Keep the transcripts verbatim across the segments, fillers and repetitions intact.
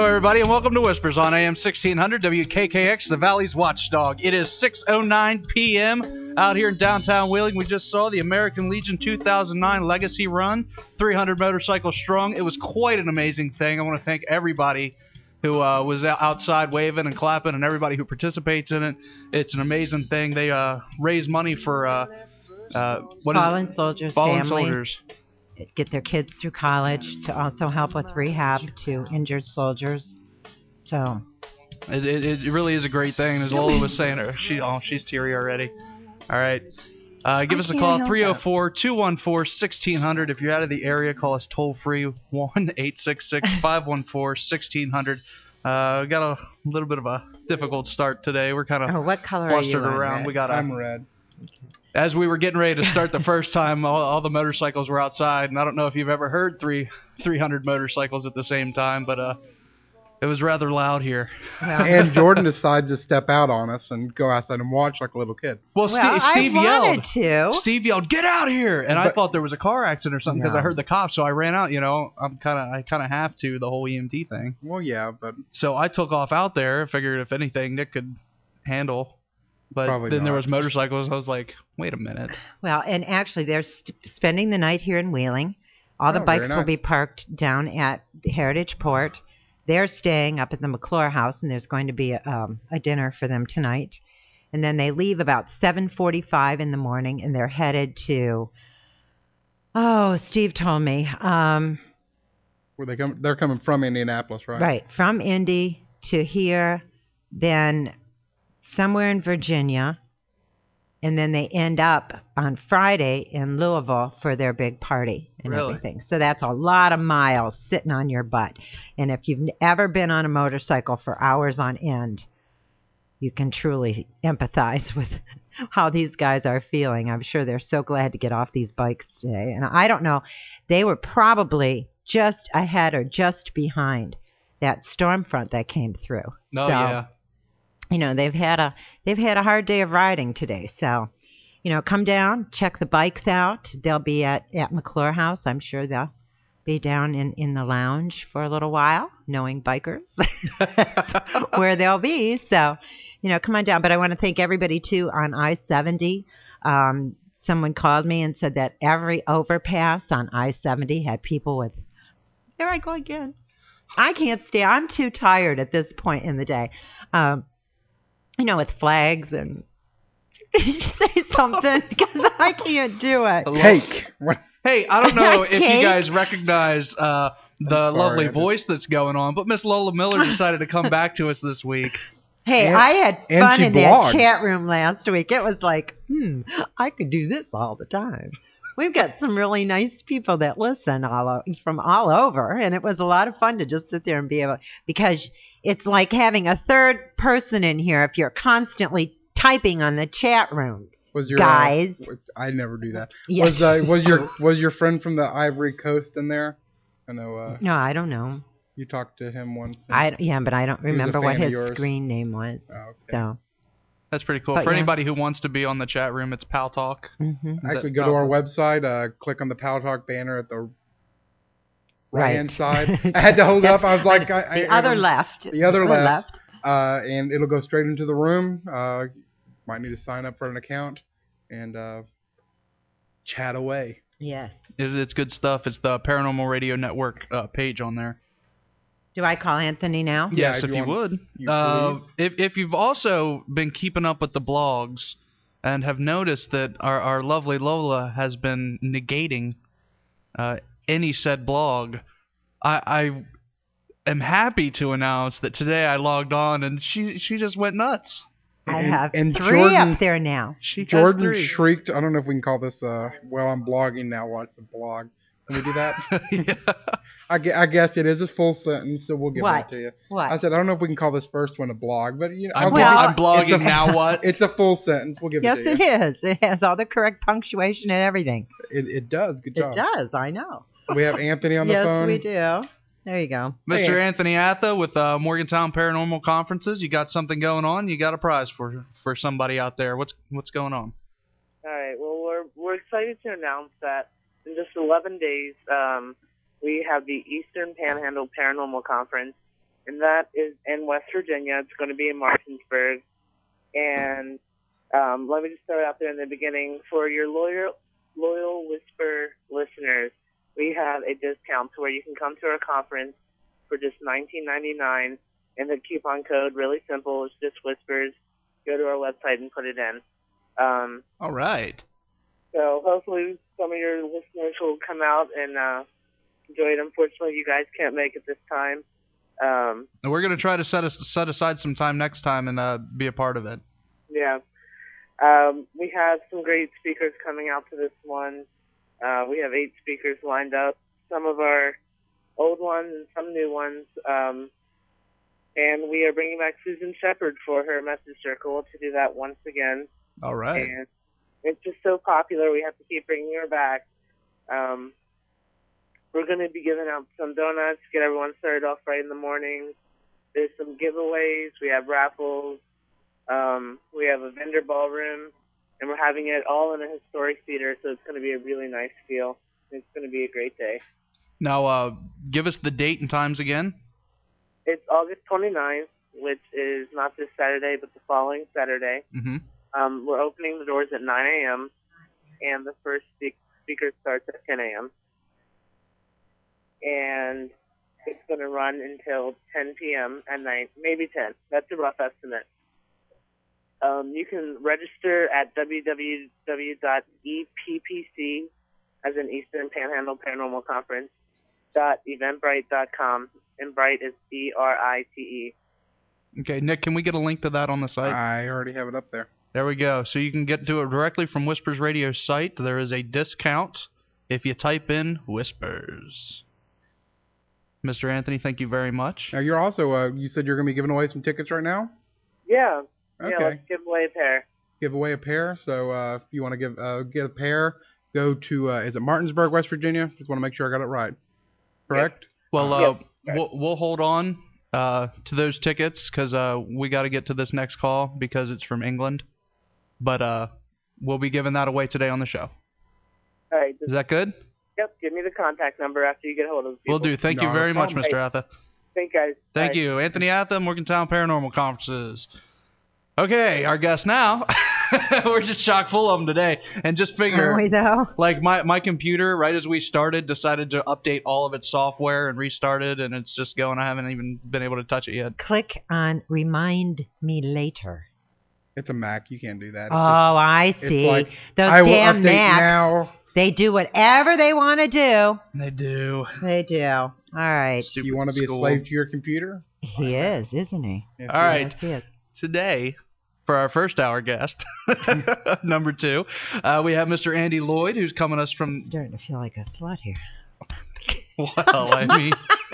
everybody, and welcome to Whispers on A M sixteen hundred W K K X, the Valley's Watchdog. It is six oh nine p.m. out here in downtown Wheeling. We just saw the American Legion two thousand nine Legacy Run, three hundred motorcycles strong. It was quite an amazing thing. I want to thank everybody who uh, was outside waving and clapping, and everybody who participates in it. It's an amazing thing. They uh, raise money for uh, uh, what fallen is it? soldiers, fallen families. soldiers. Get their kids through college, to also help with rehab to injured soldiers. So it, it, it really is a great thing. As Lola was saying, she oh she's teary already. All right, uh, give I us a can't call, help three oh four, two one four, one six zero zero. If you're out of the area, call us toll free, one eight six six, five one four, one six zero zero. Uh, we got a little bit of a difficult start today. We're kind of oh, what color flustered are you around. Red? We got a, I'm red. As we were getting ready to start the first time, all, all the motorcycles were outside, and I don't know if you've ever heard three three hundred motorcycles at the same time, but uh, it was rather loud here. Well, And Jordan decided to step out on us and go outside and watch like a little kid. Well, well, Steve, Steve I yelled. wanted to. Steve yelled, "Get out here!" And I But- thought there was a car accident or something because No. I heard the cops, so I ran out. You know, I'm kind of, I kind of have to the whole E M T thing. Well, yeah, but So I took off out there, figured if anything Nick could handle. But Probably then there not. was motorcycles. I was like, wait a minute. Well, and actually, they're st- spending the night here in Wheeling. All the Oh, very bikes will nice. be parked down at the Heritage Port. They're staying up at the McClure House, and there's going to be a, um, a dinner for them tonight. And then they leave about seven forty-five in the morning, and they're headed to. Oh, Steve told me. Um, where they come, they're coming from Indianapolis, right? Right, from Indy to here, then somewhere in Virginia, and then they end up on Friday in Louisville for their big party and Really? everything. So that's a lot of miles sitting on your butt. And if you've ever been on a motorcycle for hours on end, you can truly empathize with how these guys are feeling. I'm sure they're so glad to get off these bikes today. And I don't know, they were probably just ahead or just behind that storm front that came through. No, so, yeah. you know, they've had a they've had a hard day of riding today. So, you know, come down, check the bikes out. They'll be at, at McClure House. I'm sure they'll be down in, in the lounge for a little while, knowing bikers where they'll be. So, you know, come on down. But I want to thank everybody, too, on I seventy. Um, someone called me and said that every overpass on I seventy had people with, there I go again. I can't stay. I'm too tired at this point in the day. Um, you know, with flags and say something because I can't do it. Cake. What? Hey, I don't know if you Cake? guys recognize uh, the I'm sorry, lovely I just- voice that's going on, but Miss Lola Miller decided to come back to us this week. Hey, And- I had and fun she in blogged. that chat room last week. It was like, hmm, I could do this all the time. We've got some really nice people that listen all o- from all over, and it was a lot of fun to just sit there and be able, because it's like having a third person in here if you're constantly typing on the chat rooms. Was your Guys. Uh, was- I never do that. Yeah. Was uh, was your was your friend from the Ivory Coast in there? I know uh, No, I don't know. you talked to him once. and- I yeah, but I don't was a remember what fan of his yours. screen name was. Oh, okay. So, That's pretty cool. But For yeah. anybody who wants to be on the chat room, it's Pal Talk. hmm Is Actually, that go to our Pal website. Uh, click on the Power Talk banner at the Right. right hand side. I had to hold it up. I was like, I, I, the I other don't- left. The other Or left. Uh, and it'll go straight into the room. Uh, might need to sign up for an account and uh, chat away. Yes. It, it's good stuff. It's the Paranormal Radio Network uh, page on there. Do I call Anthony now? Yeah, Yes, if if you you want- would. you uh, please. if if you've also been keeping up with the blogs and have noticed that our, our lovely Lola has been negating uh, any said blog, I, I am happy to announce that today I logged on and she she just went nuts. I And- have and three Jordan- up there now. She has Jordan three. shrieked. I don't know if we can call this. Uh, well, I'm blogging now. What's a blog? Can we do that? Yeah. I, gue- I guess it is a full sentence, so we'll give What? that to you. What? I said I don't know if we can call this first one a blog, but you know, I'm, I'll blo- Well, I'm give it- blogging it's a- now. What? It's a full sentence. We'll give yes, it to it you. is. It has all the correct punctuation and everything. It, it does. Good job. It does. I know. We have Anthony on the yes, phone. we do. There you go. Mister Hey. Anthony Atha with uh, Morgantown Paranormal Conferences. You got something going on. You got a prize for for somebody out there. What's what's going on? All right. Well, we're we're excited to announce that in just eleven days, um, we have the Eastern Panhandle Paranormal Conference, and that is in West Virginia. It's going to be in Martinsburg. And um, let me just start out there in the beginning. For your loyal, loyal Whisper listeners, we have a discount to where you can come to our conference for just nineteen ninety-nine, and the coupon code, really simple, it's just Whispers. Go to our website and put it in. Um, All right. so hopefully some of your listeners will come out and uh, enjoy it. Unfortunately, you guys can't make it this time. Um, And we're going to try to set, us, set aside some time next time and uh, be a part of it. yeah. Um, we have some great speakers coming out to this one. Uh, we have eight speakers lined up. Some of our old ones and some new ones. Um, and we are bringing back Susan Shepard for her message circle to do that once again. All right. And it's just so popular, we have to keep bringing her back. Um, we're going to be giving out some donuts, get everyone started off right in the morning. There's some giveaways. We have raffles. Um, we have a vendor ballroom. And we're having it all in a historic theater, so it's going to be a really nice feel. It's going to be a great day. Now, uh, give us the date and times again. It's August twenty-ninth, which is not this Saturday, but the following Saturday. Mm-hmm. Um, we're opening the doors at nine a.m., and the first speak- speaker starts at ten a.m. And it's going to run until ten p.m. at night, maybe ten. That's a rough estimate. Um, you can register at w w w dot e p p c, as in Eastern Panhandle Paranormal Conference, dot eventbrite dot com, and Bright is B R I T E. Okay, Nick, can we get a link to that on the site? I already have it up there. There we go. So you can get to it directly from Whispers Radio's site. There is a discount if you type in Whispers. Mister Anthony, thank you very much. Now, you're also, uh, you said you're going to be giving away some tickets right now? Yeah. Okay. Yeah, let's give away a pair. Give away a pair. So uh, if you want to give uh, get a pair, go to, uh, is it Martinsburg, West Virginia? Just want to make sure I got it right. Correct? Well, uh, Yep. we'll, we'll hold on uh, to those tickets because uh, we got to get to this next call because it's from England. But uh, we'll be giving that away today on the show. All right. Is that good? Yep, give me the contact number after you get hold of the people. We'll do. Thank you No very much, problem. Mister Atha. Thank you, guys. Thank Bye. you. Anthony Atha, Morgantown Paranormal Conferences. Okay, our guest now. We're just chock full of them today. And just figure, Are we though? like my, my computer, right as we started, decided to update all of its software and restarted, and it's just going. I haven't even been able to touch it yet. Click on Remind Me Later. It's a Mac. You can't do that. It's Oh, just- I it's see. like, Those I will damn update Macs. now. They do whatever they want to do. They do. They do. All right. Stupid You want to be school. a slave to your computer? He is, isn't he? Yes, All you right. Yes, he is. Today, for our first hour guest, number two, uh, we have Mister Andy Lloyd, who's coming us from. Starting to feel like a slut here. Well, I mean,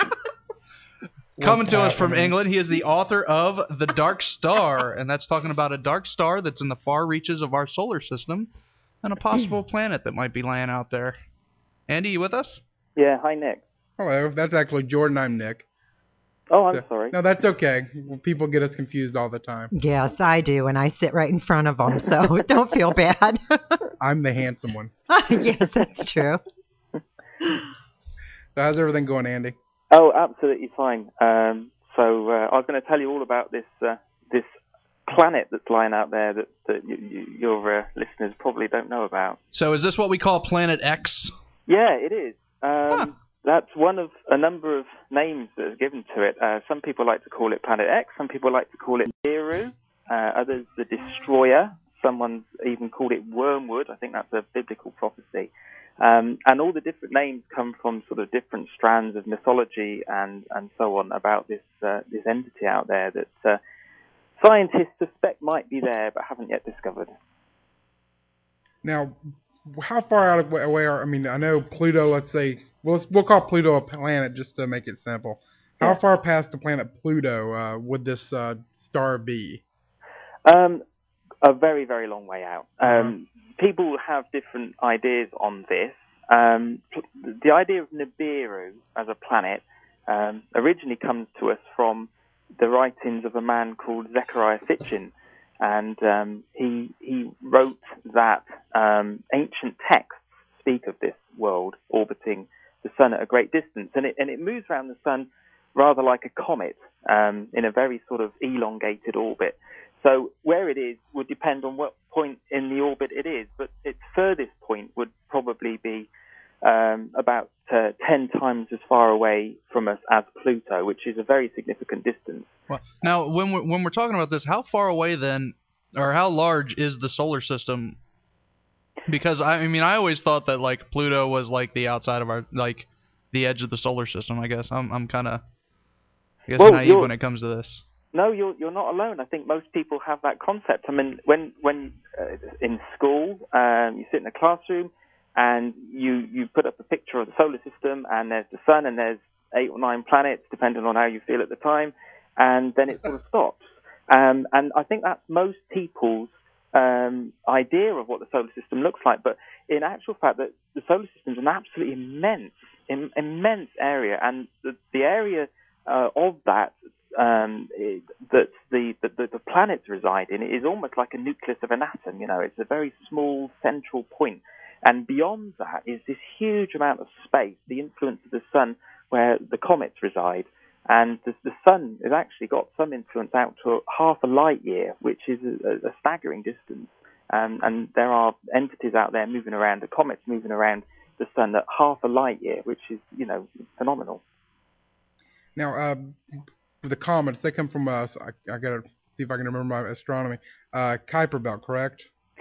coming to us from happening? England, he is the author of The Dark Star, and that's talking about a dark star that's in the far reaches of our solar system and a possible planet that might be laying out there. Andy, you with us? Yeah, hi Nick. Hello, that's actually Jordan. I'm Nick. Oh, I'm So- sorry. No, that's okay. People get us confused all the time. Yes, I do, and I sit right in front of them, so don't feel bad. I'm the handsome one. Yes, that's true. So how's everything going, Andy? Oh, absolutely fine. Um, so uh, I was going to tell you all about this uh, this planet that's lying out there that, that you, you, your uh, listeners probably don't know about. So is this what we call Planet X? Yeah, it is. Um, Huh. That's one of a number of names that are given to it. Uh, some people like to call it Planet X. Some people like to call it Nibiru. Uh, others, the Destroyer. Someone's even called it Wormwood. I think that's a biblical prophecy. Um, and all the different names come from sort of different strands of mythology and, and so on about this uh, this entity out there that uh, scientists suspect might be there but haven't yet discovered. Now, how far out of away are? I mean, I know Pluto. Let's say we'll we'll call Pluto a planet just to make it simple. How Yeah. far past the planet Pluto uh, would this uh, star be? Um, a very, very long way out. Um, people have different ideas on this. Um, the idea of Nibiru as a planet um, originally comes to us from the writings of a man called Zechariah Sitchin, and um, he he wrote that um, ancient texts speak of this world orbiting the sun at a great distance, and it and it moves around the sun rather like a comet um, in a very sort of elongated orbit. So where it is would depend on what point in the orbit it is, but its furthest point would probably be um, about uh, ten times as far away from us as Pluto, which is a very significant distance. Well, now, when we're, when we're talking about this, how far away then, or how large is the solar system? Because I mean, I always thought that like Pluto was like the outside of our, like the edge of the solar system. I guess I'm I'm kind of, I guess, well, naive when it comes to this. No, you're you're not alone. I think most people have that concept. I mean, when when uh, in school, um, you sit in a classroom and you you put up a picture of the solar system, and there's the sun, and there's eight or nine planets, depending on how you feel at the time, and then it sort of stops. Um, and I think that's most people's um, idea of what the solar system looks like. But in actual fact, that the solar system is an absolutely immense, im- immense area, and the, the area uh, of that. Um, it, that the, the, the planets reside in is almost like a nucleus of an atom. You know, it's a very small central point. And beyond that is this huge amount of space, the influence of the sun, where the comets reside. And the, the sun has actually got some influence out to half a light year, which is a, a staggering distance. Um, and there are entities out there moving around, the comets moving around the sun at half a light year, which is, you know, phenomenal. Now, uh, the comets, they come from, uh, I, I got to see if I can remember my astronomy, uh, Kuiper Belt, correct?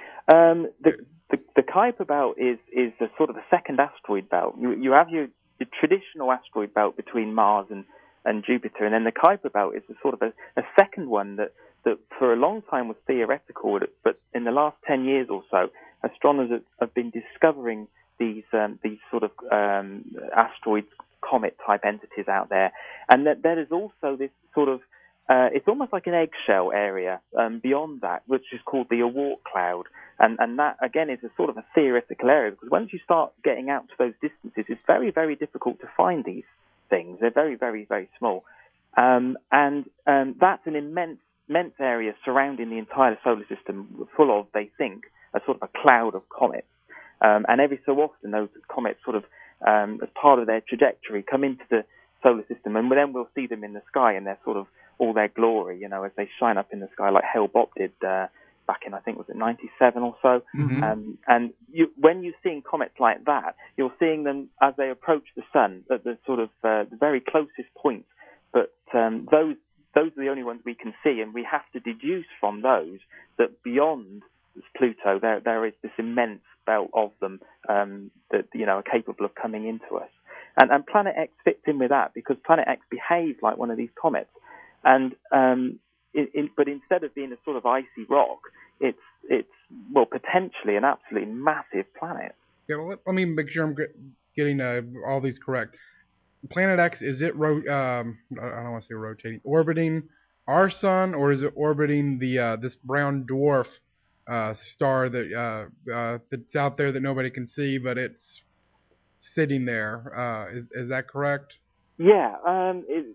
Um, the, the, the Kuiper Belt is, is a sort of a second asteroid belt. You, you have your, your traditional asteroid belt between Mars and, and Jupiter, and then the Kuiper Belt is a sort of a, a second one that, that for a long time was theoretical, but in the last ten years or so, astronomers have, have been discovering these um, these sort of um, asteroids, comet-type entities out there. And that there is also this sort of, uh, it's almost like an eggshell area um, beyond that, which is called the Oort cloud. And, and that, again, is a sort of a theoretical area, because once you start getting out to those distances, it's very, very difficult to find these things. They're very, very, very small. Um, and um, that's an immense, immense area surrounding the entire solar system, full of, they think, a sort of a cloud of comets. Um, and every so often, those comets sort of, um, as part of their trajectory, come into the solar system, and then we'll see them in the sky in their sort of all their glory, you know, as they shine up in the sky, like Hale-Bopp did uh, back in, I think, was it ninety-seven or so. Mm-hmm. Um, and you, when you're seeing comets like that, you're seeing them as they approach the sun at the sort of uh, the very closest points. But um, those those are the only ones we can see, and we have to deduce from those that beyond Pluto, there there is this immense belt of them um, that, you know, are capable of coming into us. And, and Planet X fits in with that, because Planet X behaves like one of these comets. And um, in, in, but instead of being a sort of icy rock, it's it's well potentially an absolutely massive planet. Yeah, well, let, let me make sure I'm get, getting uh, all these correct. Planet X, is it ro- um, I don't want to say rotating, orbiting our sun, or is it orbiting the uh, this brown dwarf uh, star that uh, uh, that's out there that nobody can see, but it's sitting there? Uh, is is that correct? Yeah. Um, it,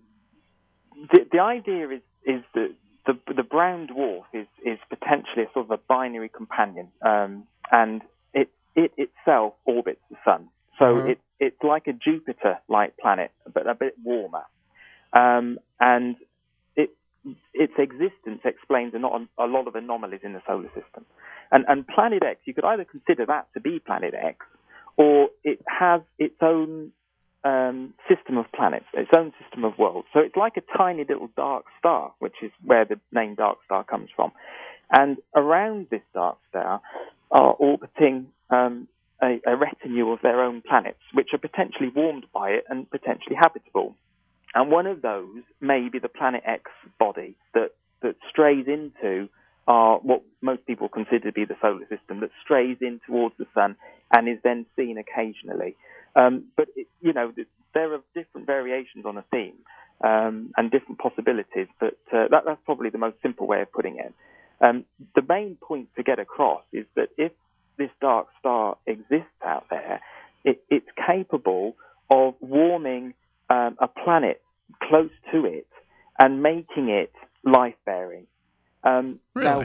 the the idea is is that the the brown dwarf is is potentially a sort of a binary companion, um, and it it itself orbits the sun. So Uh-huh. it it's like a Jupiter-like planet, but a bit warmer, um, and it its existence explains a, not, a lot of anomalies in the solar system. And and Planet X, you could either consider that to be Planet X, or it has its own um, system of planets, its own system of worlds. So it's like a tiny little dark star, which is where the name dark star comes from. And around this dark star are orbiting um, a, a retinue of their own planets, which are potentially warmed by it and potentially habitable. And one of those may be the Planet X body that, that strays into our, what most people consider to be the solar system, that strays in towards the sun and is then seen occasionally. Um, but, it, you know, there are different variations on a theme um, and different possibilities, but uh, that, that's probably the most simple way of putting it. Um, the main point to get across is that if this dark star exists out there, it, it's capable of warming um, a planet close to it and making it life-bearing. Um, Really? Now,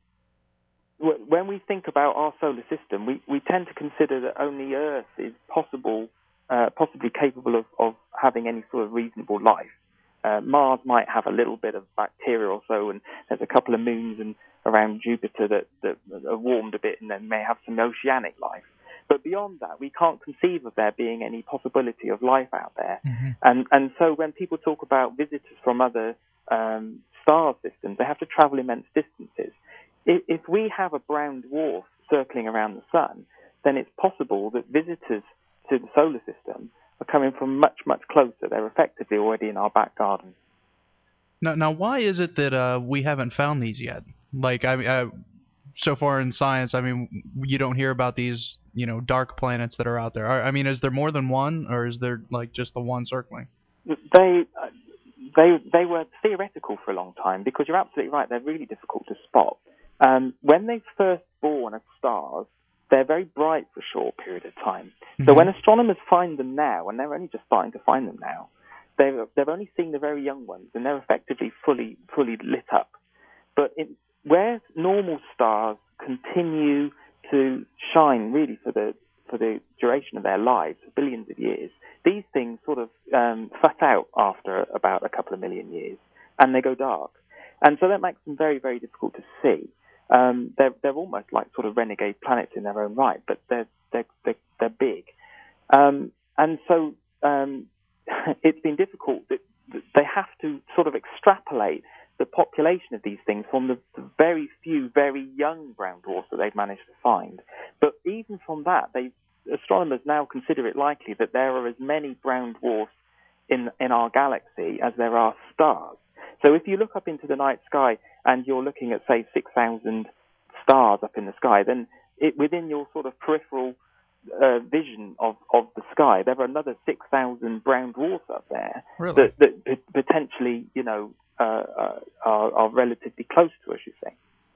w- when we think about our solar system, we, we tend to consider that only Earth is possible, uh, possibly capable of, of having any sort of reasonable life. uh, Mars might have a little bit of bacteria or so, and there's a couple of moons and around Jupiter that, that are warmed a bit and then may have some oceanic life. But beyond that, we can't conceive of there being any possibility of life out there. Mm-hmm. And and so when people talk about visitors from other um, star systems, they have to travel immense distances. If, if we have a brown dwarf circling around the sun, then it's possible that visitors to the solar system are coming from much, much closer. They're effectively already in our back garden. Now, now why is it that uh, we haven't found these yet? Like, I mean, uh, so far in science, I mean, you don't hear about these, you know, dark planets that are out there. I mean, is there more than one, or is there like just the one circling? They, uh, they, they were theoretical for a long time, because you're absolutely right. They're really difficult to spot. Um, when they first born as stars, they're very bright for a short period of time. Mm-hmm. So when astronomers find them now, and they're only just starting to find them now, they've they've only seen the very young ones, and they're effectively fully fully lit up. But in, where normal stars continue to shine really for the for the duration of their lives, billions of years, these things sort of um, fat out after about a couple of million years, and they go dark. And so that makes them very, very difficult to see. Um, they're they're almost like sort of renegade planets in their own right, but they're they're they're, they're big, um, and so um, it's been difficult. That they have to sort of extrapolate the population of these things from the, the very few, very young brown dwarfs that they've managed to find. But even from that, they astronomers now consider it likely that there are as many brown dwarfs in in our galaxy as there are stars. So if you look up into the night sky and you're looking at, say, six thousand stars up in the sky, then it, within your sort of peripheral uh, vision of, of the sky, there are another six thousand brown dwarfs up there. Really? that, that p- potentially, you know, uh, uh, are, are relatively close to us, you say.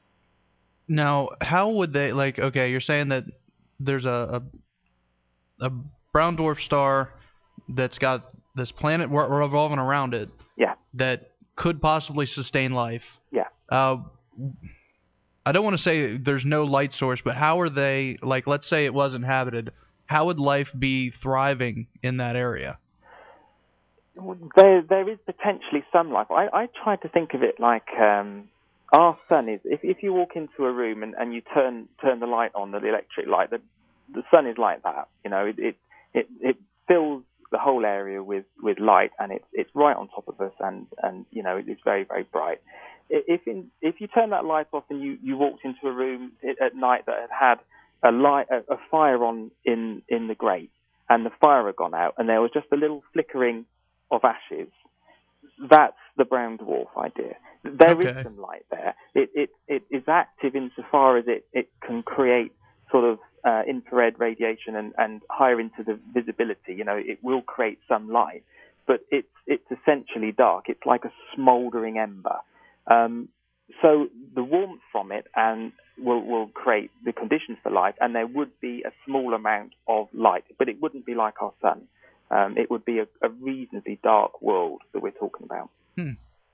Now, how would they, like, okay, you're saying that there's a, a, a brown dwarf star that's got this planet revolving around it. Yeah. That could possibly sustain life. Yeah. Uh, I don't want to say there's no light source, but how are they, like, let's say it was inhabited, how would life be thriving in that area? There, there is potentially some life. I, I try to think of it like um, our sun is, if, if you walk into a room and, and you turn turn the light on, the electric light, the, the sun is like that. You know, it, it, it, it fills the whole area with, with light, and it's it's right on top of us, and, and you know, it's very, very bright. If in, if you turn that light off and you, you walked into a room at night that had had a light a, a fire on in, in the grate, and the fire had gone out, and there was just a little flickering of ashes, that's the brown dwarf idea. There okay. is some light there. It it it is active insofar as it, it can create sort of uh, infrared radiation and, and higher into the visibility. You know, it will create some light, but it's it's essentially dark. It's like a smouldering ember. Um, so the warmth from it and will will create the conditions for life, and there would be a small amount of light, but it wouldn't be like our sun. Um, it would be a, a reasonably dark world that we're talking about. Hmm.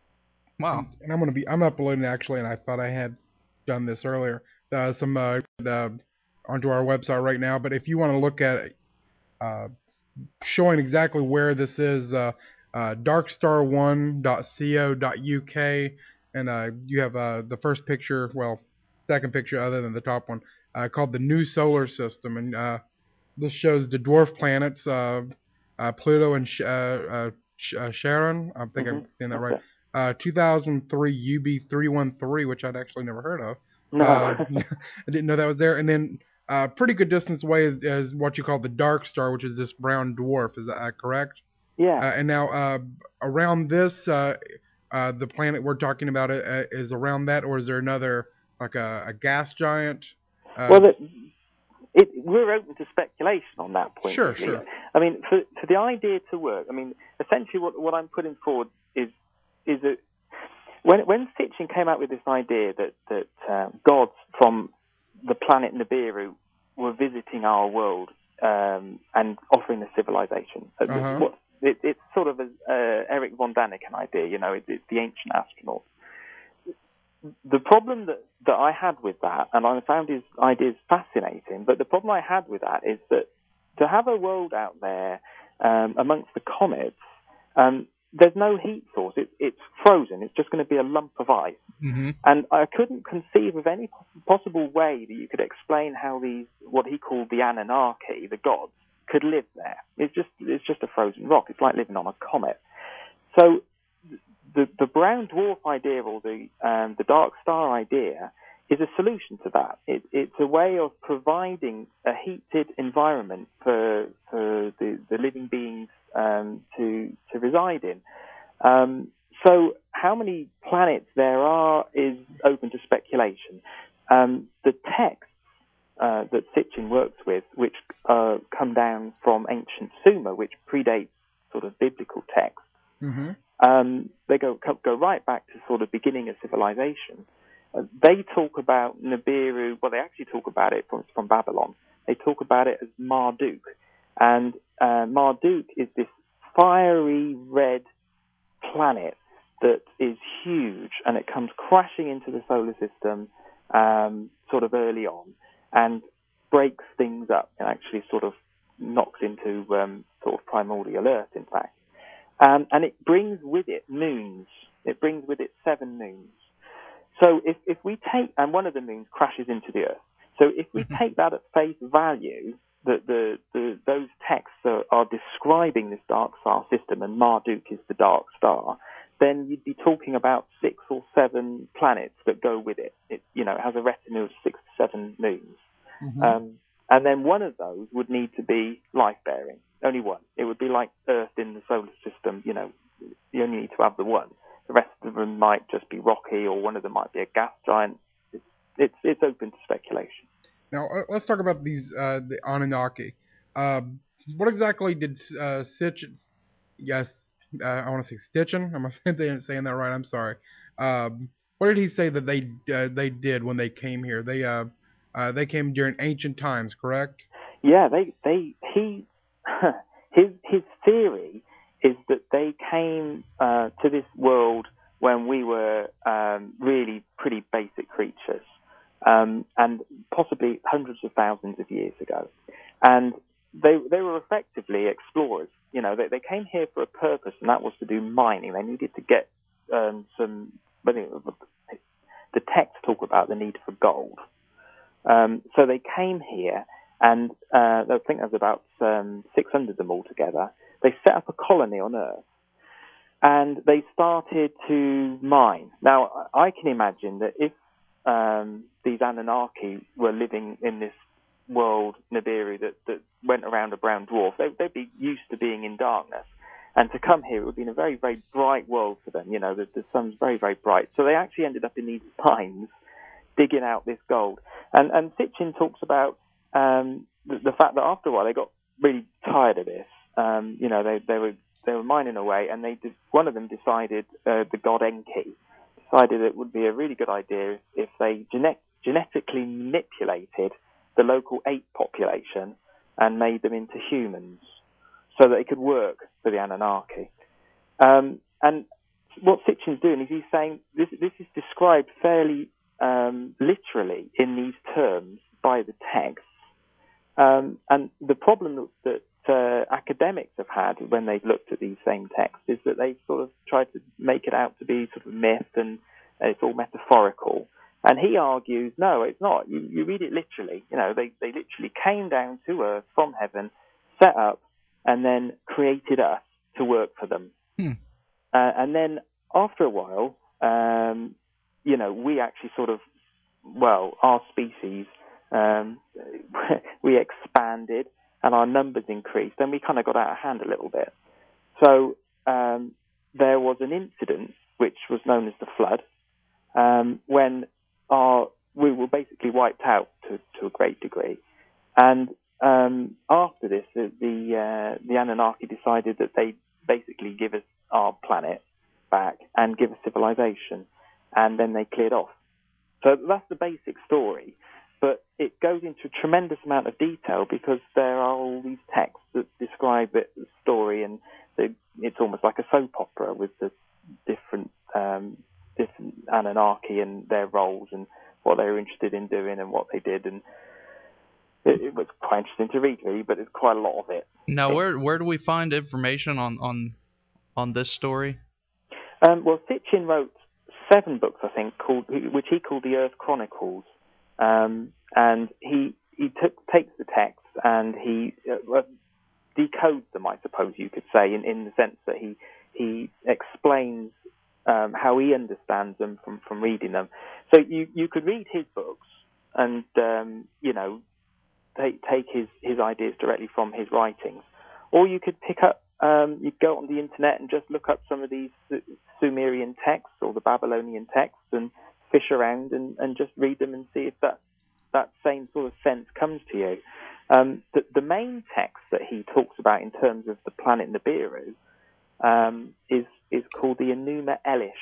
Wow. And, and I'm going to be, I'm uploading actually, and I thought I had done this earlier, uh, some uh, uh, onto our website right now. But if you want to look at it, uh, showing exactly where this is, uh, uh, dark star one dot co dot U K, and uh, you have uh, the first picture, well, second picture other than the top one, uh, called the New Solar System, and uh, this shows the dwarf planets, uh, uh, Pluto and Sh- uh, uh, Sh- uh, Charon. I think mm-hmm. I'm saying that right. Uh, two thousand three U B three one three, which I'd actually never heard of. No. Uh, I didn't know that was there. And then uh, pretty good distance away is, is what you call the dark star, which is this brown dwarf. Is that correct? Yeah. Uh, and now uh, around this, uh, uh, the planet we're talking about uh, is around that, or is there another, like a, a gas giant? Uh, well, it, it, we're open to speculation on that point. Sure, really. sure. I mean, for, for the idea to work, I mean, essentially what, what I'm putting forward is is that when when Sitchin came out with this idea that that uh, gods from the planet Nibiru were visiting our world um, and offering a civilization, uh-huh. what, it, it's sort of a uh, Eric von Daniken idea, you know, it, it's the ancient astronaut. The problem that, that I had with that, and I found his ideas fascinating, but the problem I had with that is that to have a world out there um, amongst the comets, um, there's no heat source. It, it's frozen. It's just going to be a lump of ice. Mm-hmm. And I couldn't conceive of any possible way that you could explain how these, what he called the Anunnaki, the gods, could live there. It's just it's just a frozen rock. It's like living on a comet. So the the brown dwarf idea, or the um, the dark star idea, is a solution to that. It, it's a way of providing a heated environment for for the, the living beings um, to to reside in. Um, so how many planets there are is open to speculation. Um, the texts uh, that Sitchin works with, which uh, come down from ancient Sumer, which predates sort of biblical texts, Mm-hmm. um, they go go right back to sort of beginning of civilization. Uh, they talk about Nibiru. Well, they actually talk about it from from Babylon. They talk about it as Marduk, and uh, Marduk is this fiery red planet that is huge, and it comes crashing into the solar system um, sort of early on, and breaks things up, and actually sort of knocks into um, sort of primordial Earth, in fact. Um, and it brings with it moons. It brings with it seven moons. So if, if we take, and one of the moons crashes into the Earth. So if we take that at face value, that the, the those texts are, are describing this dark star system, and Marduk is the dark star, then you'd be talking about six or seven planets that go with it. It you know, it has a retinue of six to seven moons. Mm-hmm. Um, and then one of those would need to be life-bearing. Only one. It would be like Earth in the solar system. You know, you only need to have the one. The rest of them might just be rocky, or one of them might be a gas giant. It's it's, it's open to speculation. Now uh, let's talk about these uh, the Anunnaki. Uh, what exactly did uh, Sitch? Yes, uh, I want to say Stitchin. Am I saying, saying that right? I'm sorry. Um, what did he say that they uh, they did when they came here? They uh, uh, they came during ancient times, correct? Yeah, they they he his his theory is that they came uh, to this world when we were um, really pretty basic creatures, um, and possibly hundreds of thousands of years ago, and they they were effectively explorers. You know, they they came here for a purpose, and that was to do mining. They needed to get um, some. The texts talk about the need for gold, um, so they came here. And uh, I think there's about um, six hundred of them altogether. They set up a colony on Earth, and they started to mine. Now, I can imagine that if um, these Anunnaki were living in this world, Nibiru, that, that went around a brown dwarf, they, they'd be used to being in darkness. And to come here, it would be in a very, very bright world for them. You know, the, the sun's very, very bright. So they actually ended up in these mines digging out this gold. And, and Sitchin talks about Um, the, the fact that after a while they got really tired of this. Um, you know, they, they were they were mining away, and they did, one of them decided, uh, the god Enki, decided it would be a really good idea if they genet- genetically manipulated the local ape population and made them into humans, so that they could work for the Anunnaki. Um, and what Sitchin's doing is he's saying this this is described fairly um, literally in these terms by the text. Um, and the problem that uh, academics have had when they've looked at these same texts is that they sort of tried to make it out to be sort of myth, and it's all metaphorical. And he argues, no, it's not. You, you read it literally. You know, they, they literally came down to Earth from heaven, set up, and then created us to work for them. Hmm. Uh, and then after a while, um, you know, we actually sort of, well, our species, Um, we expanded and our numbers increased, and we kind of got out of hand a little bit. So um, there was an incident which was known as the flood, um, when our we were basically wiped out to, to a great degree. And um, after this, the the, uh, the Anunnaki decided that they'd basically give us our planet back and give us civilization, and then they cleared off. So that's the basic story. But it goes into a tremendous amount of detail because there are all these texts that describe it, the story, and they, it's almost like a soap opera with the different um, different Anunnaki and their roles and what they were interested in doing and what they did. And it, it was quite interesting to read, really, but there's quite a lot of it. Now, where where do we find information on on on this story? Um, well, Sitchin wrote seven books, I think, called which he called the Earth Chronicles, um, and he he took, takes the text and he uh, decodes them, I suppose you could say, in, in the sense that he he explains um, how he understands them from, from reading them. So you, you could read his books and um, you know take take his, his ideas directly from his writings, or you could pick up um, you go on the internet and just look up some of these Sumerian texts or the Babylonian texts and fish around and, and just read them and see if that that same sort of sense comes to you. Um, the, the main text that he talks about in terms of the planet Nibiru um, is is called the Enuma Elish,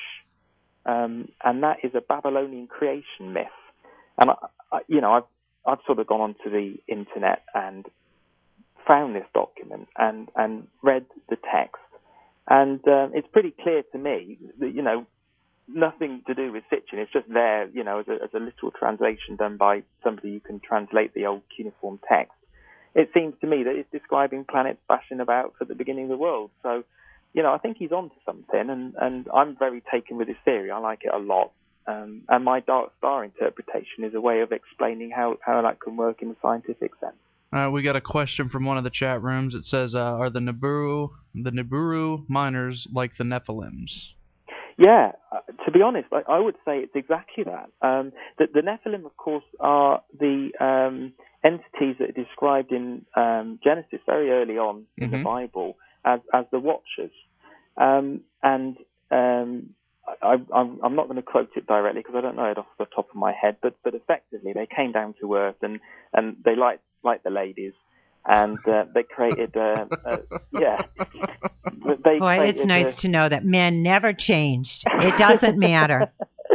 um, and that is a Babylonian creation myth. And I, I, you know, I've I've sort of gone onto the internet and found this document and, and read the text, and um, it's pretty clear to me that, you know, nothing to do with Sitchin. It's just there, you know, as a, as a literal translation done by somebody who can translate the old cuneiform text. It seems to me that it's describing planets bashing about at the beginning of the world. So, you know, I think he's on to something, and, and I'm very taken with his theory. I like it a lot. Um, and my dark star interpretation is a way of explaining how, how that can work in a scientific sense. Uh, we got a question from one of the chat rooms. It says, uh, "Are the Nibiru the Nibiru miners like the Nephilims?" Yeah, uh, to be honest, I, I would say it's exactly that. Um, the, the Nephilim, of course, are the um, entities that are described in um, Genesis very early on in Mm-hmm. the Bible as as the Watchers, um, and um, I, I'm, I'm not going to quote it directly because I don't know it off the top of my head, but but effectively they came down to earth and and they liked like the ladies, and uh, they created, uh, uh, yeah. They Boy, it's nice a... to know that men never changed. It doesn't matter.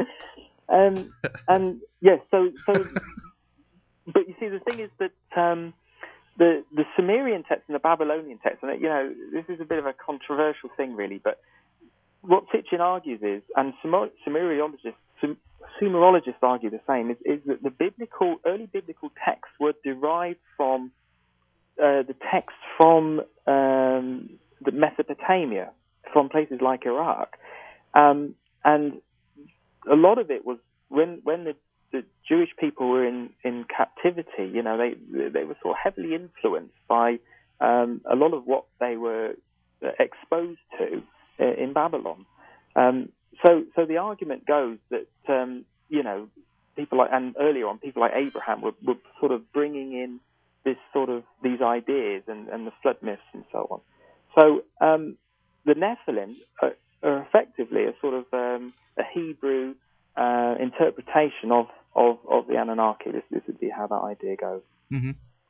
um, and yes, yeah, so so. But you see, the thing is that um, the the Sumerian text and the Babylonian text, and you know, this is a bit of a controversial thing, really. But what Sitchin argues is, and Sumeriologists, Sum, Sumerologists argue the same, is, is that the biblical, early biblical texts were derived from uh, the texts from um, the Mesopotamia, from places like Iraq, um, and a lot of it was when when the, the Jewish people were in, in captivity. You know, they they were sort of heavily influenced by um, a lot of what they were exposed to uh, in Babylon. Um, so so the argument goes that um, you know, people like, and earlier on people like Abraham were, were sort of bringing in this sort of these ideas and, and the flood myths and so on. So um, the Nephilim are, are effectively a sort of um, a Hebrew uh, interpretation of, of, of the Anunnaki. This, this would be how that idea goes. Mm-hmm.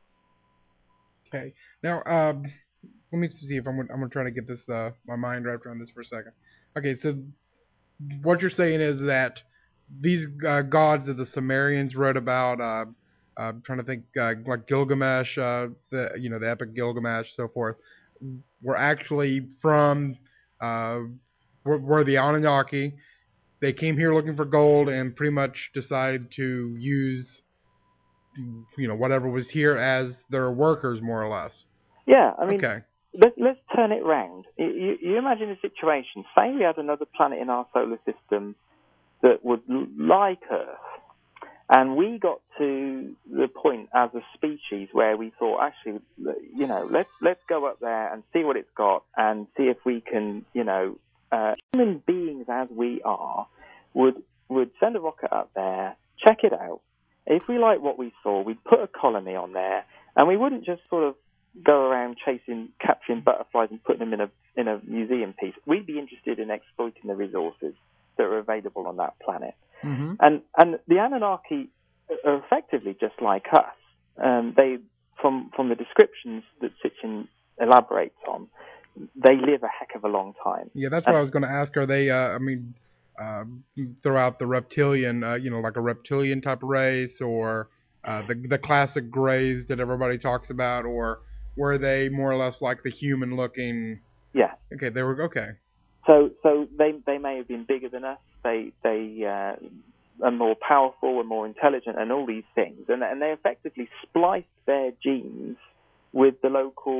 Okay. Now, um, let me see if I'm I'm gonna try to get this uh, my mind wrapped around this for a second. Okay, so what you're saying is that these uh, gods that the Sumerians wrote about, uh, uh, I'm trying to think, uh, like Gilgamesh, uh, the you know the epic Gilgamesh, so forth, were actually from uh, were, were the Anunnaki. They came here looking for gold and pretty much decided to use, you know, whatever was here as their workers, more or less. Yeah, I mean, okay. let, let's turn it round. You, you imagine a situation, say we had another planet in our solar system that would like Earth, and we got to the point as a species where we thought, actually, you know, let's let's go up there and see what it's got and see if we can, you know, uh, human beings as we are would would send a rocket up there, check it out. If we like what we saw, we'd put a colony on there, and we wouldn't just sort of go around chasing, capturing butterflies and putting them in a in a museum piece. We'd be interested in exploiting the resources that are available on that planet. Mm-hmm. And and the Anunnaki are effectively just like us. Um, they, from from the descriptions that Sitchin elaborates on, they live a heck of a long time. Yeah, that's and, what I was going to ask. Are they? Uh, I mean, uh, throughout the reptilian, uh, you know, like a reptilian type of race, or uh, the the classic Greys that everybody talks about, or were they more or less like the human looking? Yeah. Okay, they were okay. So so they they may have been bigger than us. They they uh, are more powerful and more intelligent and all these things, and and they effectively spliced their genes with the local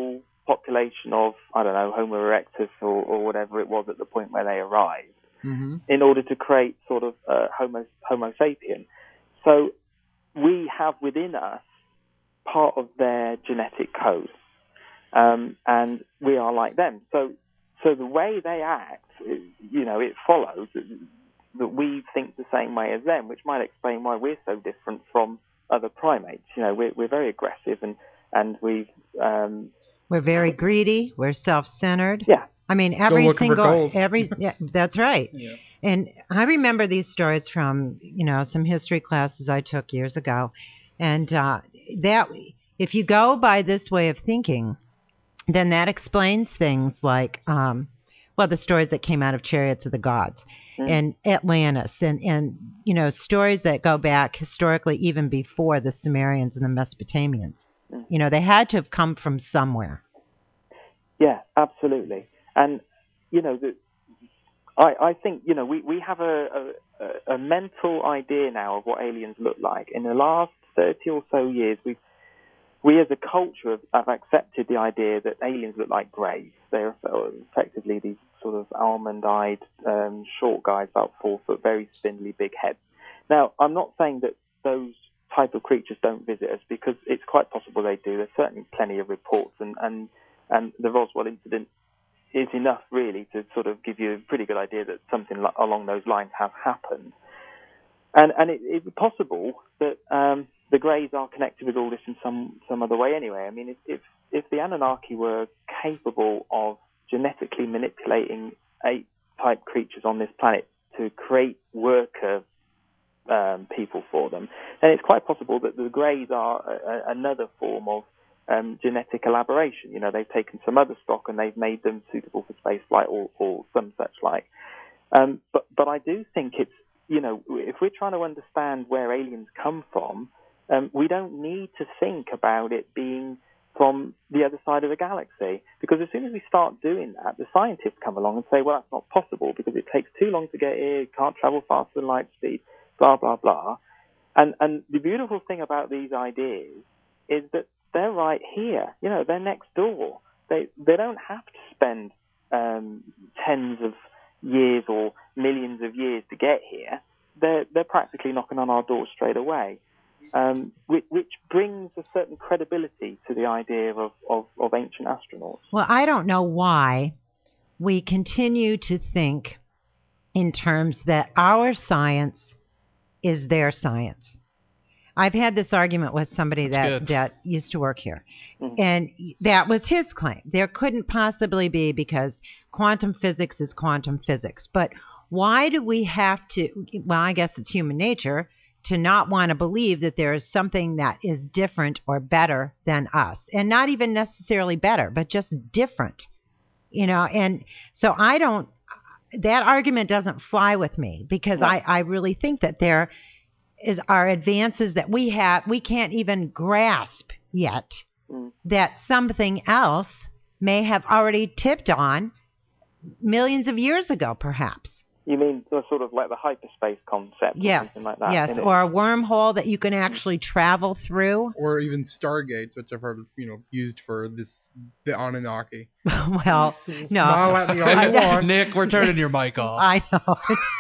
population of, I don't know, Homo erectus or, or whatever it was at the point where they arrived, Mm-hmm. in order to create sort of uh, Homo, Homo sapien. So we have within us part of their genetic code, um, and we are like them. So, so the way they act, you know, it follows that, that we think the same way as them, which might explain why we're so different from other primates. You know, we're, we're very aggressive, and and we um, we're very greedy. We're self-centered. Yeah. I mean, every looking for single, gold. every, yeah, that's right. Yeah. And I remember these stories from, you know, some history classes I took years ago. And uh, that, if you go by this way of thinking, then that explains things like, um, well, the stories that came out of Chariots of the Gods Mm. and Atlantis and, and, you know, stories that go back historically even before the Sumerians and the Mesopotamians. Mm. You know, they had to have come from somewhere. Yeah, absolutely. And, you know, the, I, I think, you know, we, we have a, a, a mental idea now of what aliens look like. In the last thirty or so years, we've, we as a culture have, have accepted the idea that aliens look like greys. They're effectively these sort of almond-eyed, um, short guys, about four foot, very spindly, big heads. Now, I'm not saying that those type of creatures don't visit us, because it's quite possible they do. There's certainly plenty of reports, and, and, and the Roswell incident is enough really to sort of give you a pretty good idea that something like, along those lines has happened. And and it, it's possible that um, the Greys are connected with all this in some, some other way anyway. I mean, if, if if the Anunnaki were capable of genetically manipulating ape-type creatures on this planet to create worker um, people for them, then it's quite possible that the Greys are a, a, another form of Um, genetic elaboration. You know, they've taken some other stock and they've made them suitable for space flight or, or some such like. Um, but, but I do think it's, you know, if we're trying to understand where aliens come from, um, we don't need to think about it being from the other side of the galaxy. Because as soon as we start doing that, the scientists come along and say, well, that's not possible because it takes too long to get here, you can't travel faster than light speed, blah, blah, blah. And, and the beautiful thing about these ideas is that they're right here. You know, they're next door. They they don't have to spend um, tens of years or millions of years to get here. They're they're practically knocking on our door straight away, um, which, which brings a certain credibility to the idea of, of, of ancient astronauts. Well, I don't know why we continue to think in terms that our science is their science. I've had this argument with somebody that, that used to work here, mm-hmm. and that was his claim. There couldn't possibly be, because quantum physics is quantum physics. But why do we have to, well, I guess it's human nature, to not want to believe that there is something that is different or better than us, and not even necessarily better, but just different, you know? And so I don't, that argument doesn't fly with me, because no. I, I really think that there is our advances that we have, we can't even grasp yet, mm. that something else may have already tipped on millions of years ago, perhaps. You mean sort of like the hyperspace concept, yes. or something like that? Yes, or a wormhole that you can actually travel through. Or even stargates, which I've heard, you know, used for this, the Anunnaki. Well, no. Smile at me all you want. Nick, we're turning your mic off. I know.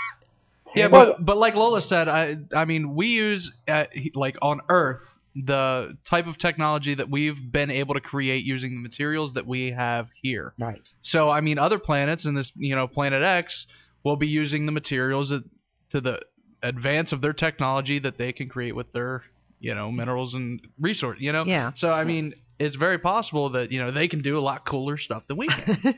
Yeah, but but like Lola said, I I mean, we use uh, like on Earth the type of technology that we've been able to create using the materials that we have here. Right. So I mean, other planets in this, you know, Planet X will be using the materials that, to the advance of their technology that they can create with their, you know, minerals and resource. You know. Yeah. So I mean, it's very possible that, you know, they can do a lot cooler stuff than we can.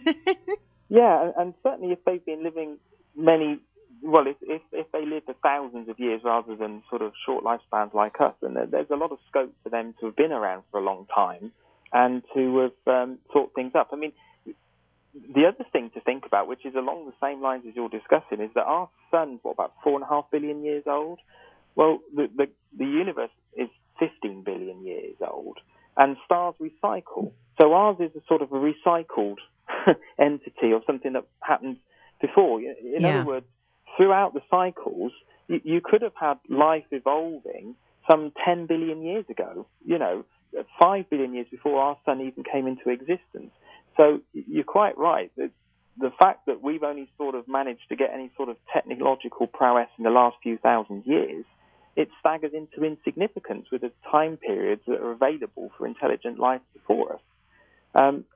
Yeah, and certainly if they've been living many. Well, if, if if they live for thousands of years rather than sort of short lifespans like us, then there, there's a lot of scope for them to have been around for a long time and to have um, thought things up. I mean, the other thing to think about, which is along the same lines as you're discussing, is that our sun's, what, about four and a half billion years old? Well, the, the, the universe is fifteen billion years old, and stars recycle. So ours is a sort of a recycled entity or something that happened before. In yeah. other words, throughout the cycles, you, you could have had life evolving some ten billion years ago. You know, five billion years before our sun even came into existence. So you're quite right. The, the fact that we've only sort of managed to get any sort of technological prowess in the last few thousand years, it staggers into insignificance with the time periods that are available for intelligent life before us. Um,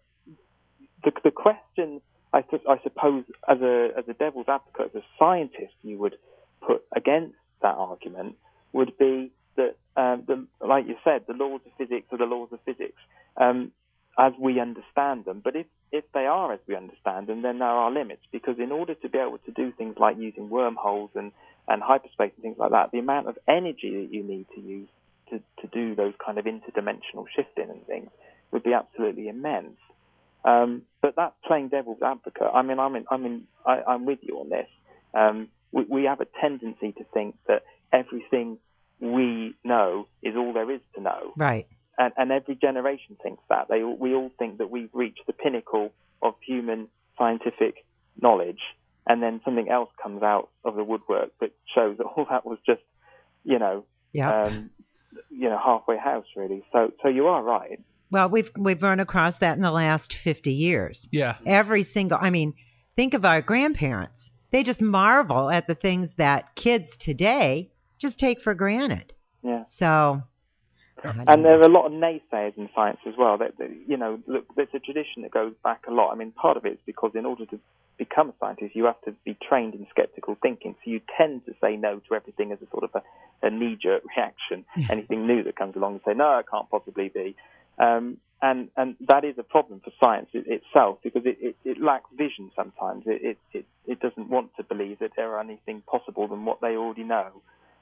the, the question, I, th- I suppose, as a, as a devil's advocate, as a scientist, you would put against that argument would be that, um, the, like you said, the laws of physics are the laws of physics um, as we understand them. But if, if they are as we understand them, then there are limits, because in order to be able to do things like using wormholes and, and hyperspace and things like that, the amount of energy that you need to use to, to do those kind of interdimensional shifting and things would be absolutely immense. Um, but that's playing devil's advocate. I mean, I'm in, I'm in, I, I'm with you on this. Um, we, we have a tendency to think that everything we know is all there is to know. Right. And, and every generation thinks that. They, we all think that we've reached the pinnacle of human scientific knowledge, and then something else comes out of the woodwork that shows that all that was just, you know, yeah. um, you know, halfway house, really. So, so you are right. Well, we've we've run across that in the last fifty years. Yeah. Every single, I mean, think of our grandparents. They just marvel at the things that kids today just take for granted. Yeah. So. And there are a lot of naysayers in science as well. That, that, you know, look, there's a tradition that goes back a lot. I mean, part of it is because in order to become a scientist, you have to be trained in skeptical thinking. So you tend to say no to everything as a sort of a, a knee-jerk reaction. Anything new that comes along and say, no, it can't possibly be. Um, and, and that is a problem for science it, itself, because it, it, it lacks vision sometimes. It, it, it, it doesn't want to believe that there are anything possible than what they already know.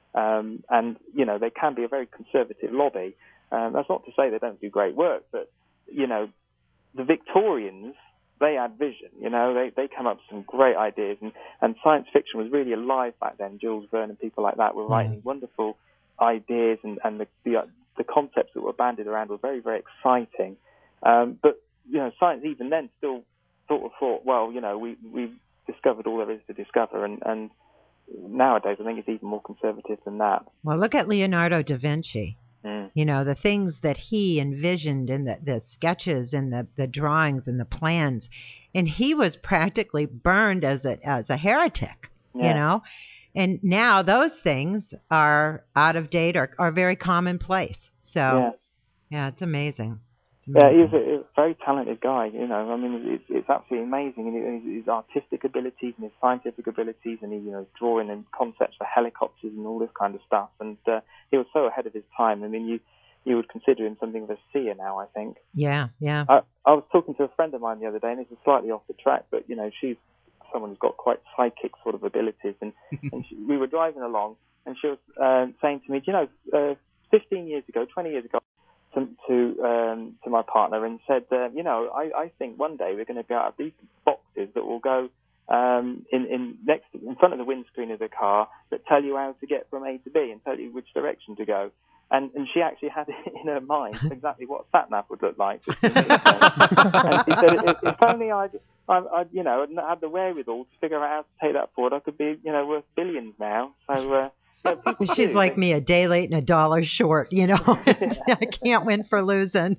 Um, and, you know, they can be a very conservative lobby. Um, that's not to say they don't do great work, but, you know, the Victorians, they had vision, you know, they, they come up with some great ideas, and, and science fiction was really alive back then. Jules Verne and people like that were writing mm. wonderful ideas, and, and the, the, the concepts that were bandied around were very, very exciting. Um, but, you know, science even then still sort of thought, well, you know, we, we've discovered all there is to discover, and, and nowadays I think it's even more conservative than that. Well, look at Leonardo da Vinci. Mm. You know, the things that he envisioned in the, the sketches and the, the drawings and the plans. And he was practically burned as a as a heretic, yeah. you know. And now those things are out of date or are very commonplace. So, yeah, yeah it's amazing. It's Yeah, amazing. he's a, a very talented guy, you know. I mean, it's, it's absolutely amazing. And his, his artistic abilities and his scientific abilities, and he, you know, drawing and concepts for helicopters and all this kind of stuff. And uh, he was so ahead of his time. I mean, you you would consider him something of a seer now, I think. Yeah, yeah. I, I was talking to a friend of mine the other day, and this is slightly off the track, but, you know, she's someone who's got quite psychic sort of abilities. And, and she, we were driving along, and she was uh, saying to me, do you know, uh, fifteen years ago, twenty years ago, to to, um, to my partner, and said, uh, you know, I, I think one day we're going to be out of these boxes that will go um, in, in next in front of the windscreen of the car that tell you how to get from A to B and tell you which direction to go. And, and she actually had it in her mind exactly what sat nav would look like. And she said, if, if only I'd, I'd, I'd, you know, had the wherewithal to figure out how to take that forward, I could be, you know, worth billions now. So. Uh, Yeah, she's like me, a day late and a dollar short, you know. I can't win for losing.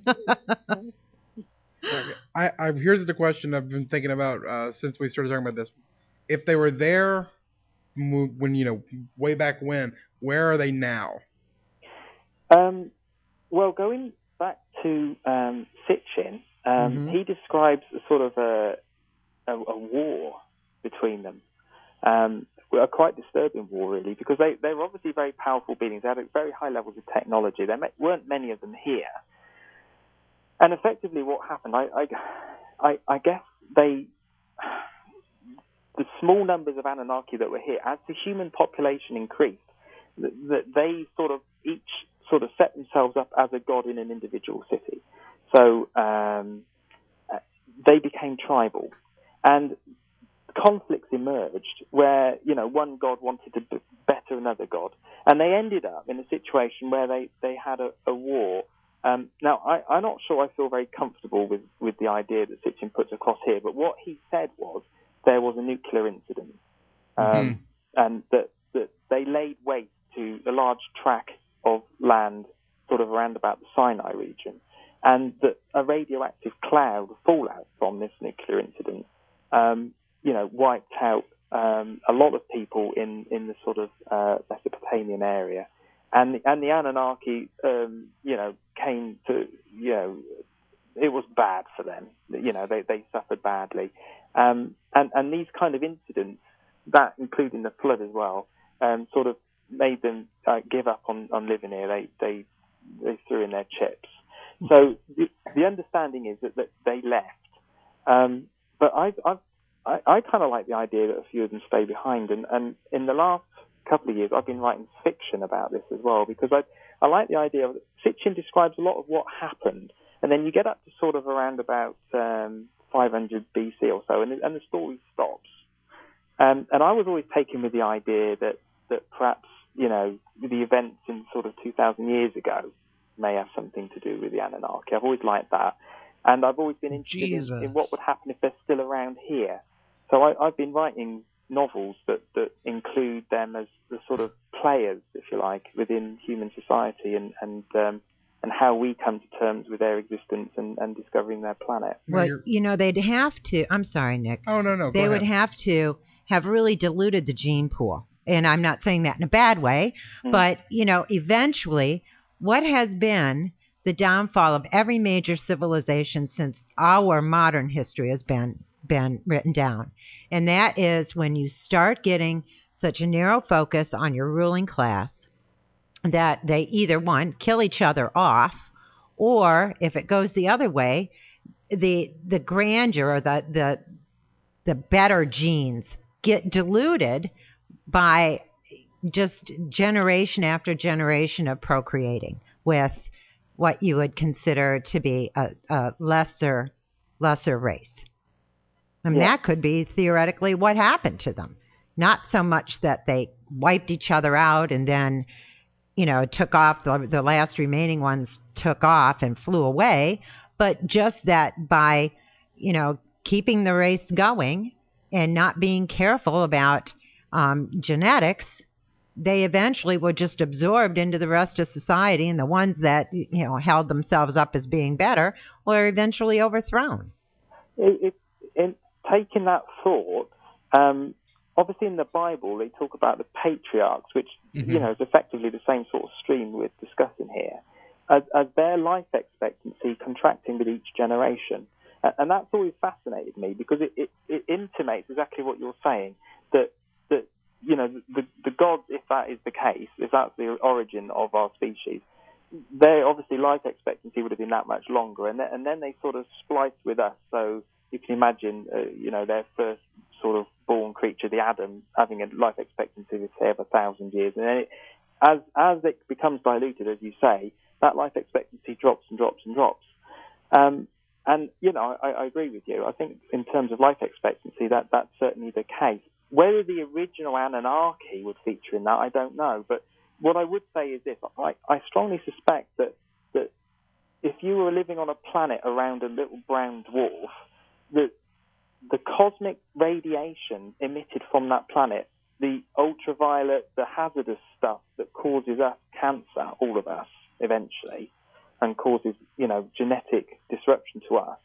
I, I here's the question I've been thinking about uh, since we started talking about this. If they were there when, you know, way back when, where are they now? Um, well, going back to um, Sitchin, um, mm-hmm. he describes a sort of a, a, a war between them. Um, a quite disturbing war, really, because they, they were obviously very powerful beings. They had very high levels of technology. There weren't many of them here. And effectively what happened, I, I, I, I guess they, the small numbers of Anunnaki that were here, as the human population increased, that, that they sort of each sort of set themselves up as a god in an individual city. So um, they became tribal. And conflicts emerged where, you know, one god wanted to better another god, and they ended up in a situation where they, they had a, a war. Um, now, I, I'm not sure I feel very comfortable with, with the idea that Sitchin puts across here, but what he said was there was a nuclear incident, um, mm-hmm. and that, that they laid waste to a large tract of land sort of around about the Sinai region, and that a radioactive cloud fallout from this nuclear incident, um, you know, wiped out um, a lot of people in, in the sort of uh, Mesopotamian area. And the, and the Anunnaki, um, you know, came to, you know, it was bad for them. You know, they, they suffered badly. Um, and, and these kind of incidents, that including the flood as well, um, sort of made them uh, give up on, on living here. They, they they threw in their chips. So the, the understanding is that, that they left. Um, but I I've, I, I kind of like the idea that a few of them stay behind. And, and in the last couple of years, I've been writing fiction about this as well, because I I like the idea of fiction describes a lot of what happened, and then you get up to sort of around about um, five hundred B C or so, and, and the story stops. Um, and I was always taken with the idea that, that perhaps, you know, the events in sort of two thousand years ago may have something to do with the Anunnaki. I've always liked that. And I've always been interested in, in what would happen if they're still around here. So I, I've been writing novels that, that include them as the sort of players, if you like, within human society, and, and um, and how we come to terms with their existence and, and discovering their planet. Well, you know, they'd have to, I'm sorry, Nick. Oh, no, no, They go would ahead. have to have really diluted the gene pool. And I'm not saying that in a bad way, Mm. but, you know, eventually what has been the downfall of every major civilization since our modern history has been been written down. And that is when you start getting such a narrow focus on your ruling class that they either, one, kill each other off, or if it goes the other way, the the grandeur or the the the better genes get diluted by just generation after generation of procreating with what you would consider to be a, a lesser lesser race. I mean, Yeah. that could be theoretically what happened to them. Not so much that they wiped each other out and then, you know, took off, the, the last remaining ones took off and flew away, but just that by, you know, keeping the race going and not being careful about um, genetics, they eventually were just absorbed into the rest of society, and the ones that, you know, held themselves up as being better were eventually overthrown. It, it, in taking that thought, um, obviously in the Bible they talk about the patriarchs, which Mm-hmm. you know is effectively the same sort of stream we're discussing here, as, as their life expectancy contracting with each generation, and, and that's always fascinated me because it, it, it intimates exactly what you're saying, that that you know the the gods, if that is the case, if that's the origin of our species, their obviously life expectancy would have been that much longer, and then, and then they sort of spliced with us. So you can imagine, uh, you know, their first sort of born creature, the Adam, having a life expectancy of say of a thousand years, and then it, as as it becomes diluted, as you say, that life expectancy drops and drops and drops. Um, and you know, I, I agree with you. I think in terms of life expectancy, that that's certainly the case. Whether the original Anunnaki would feature in that, I don't know. But what I would say is this: I, I strongly suspect that that if you were living on a planet around a little brown dwarf, that the cosmic radiation emitted from that planet, the ultraviolet, the hazardous stuff that causes us cancer, all of us, eventually, and causes, you know, genetic disruption to us,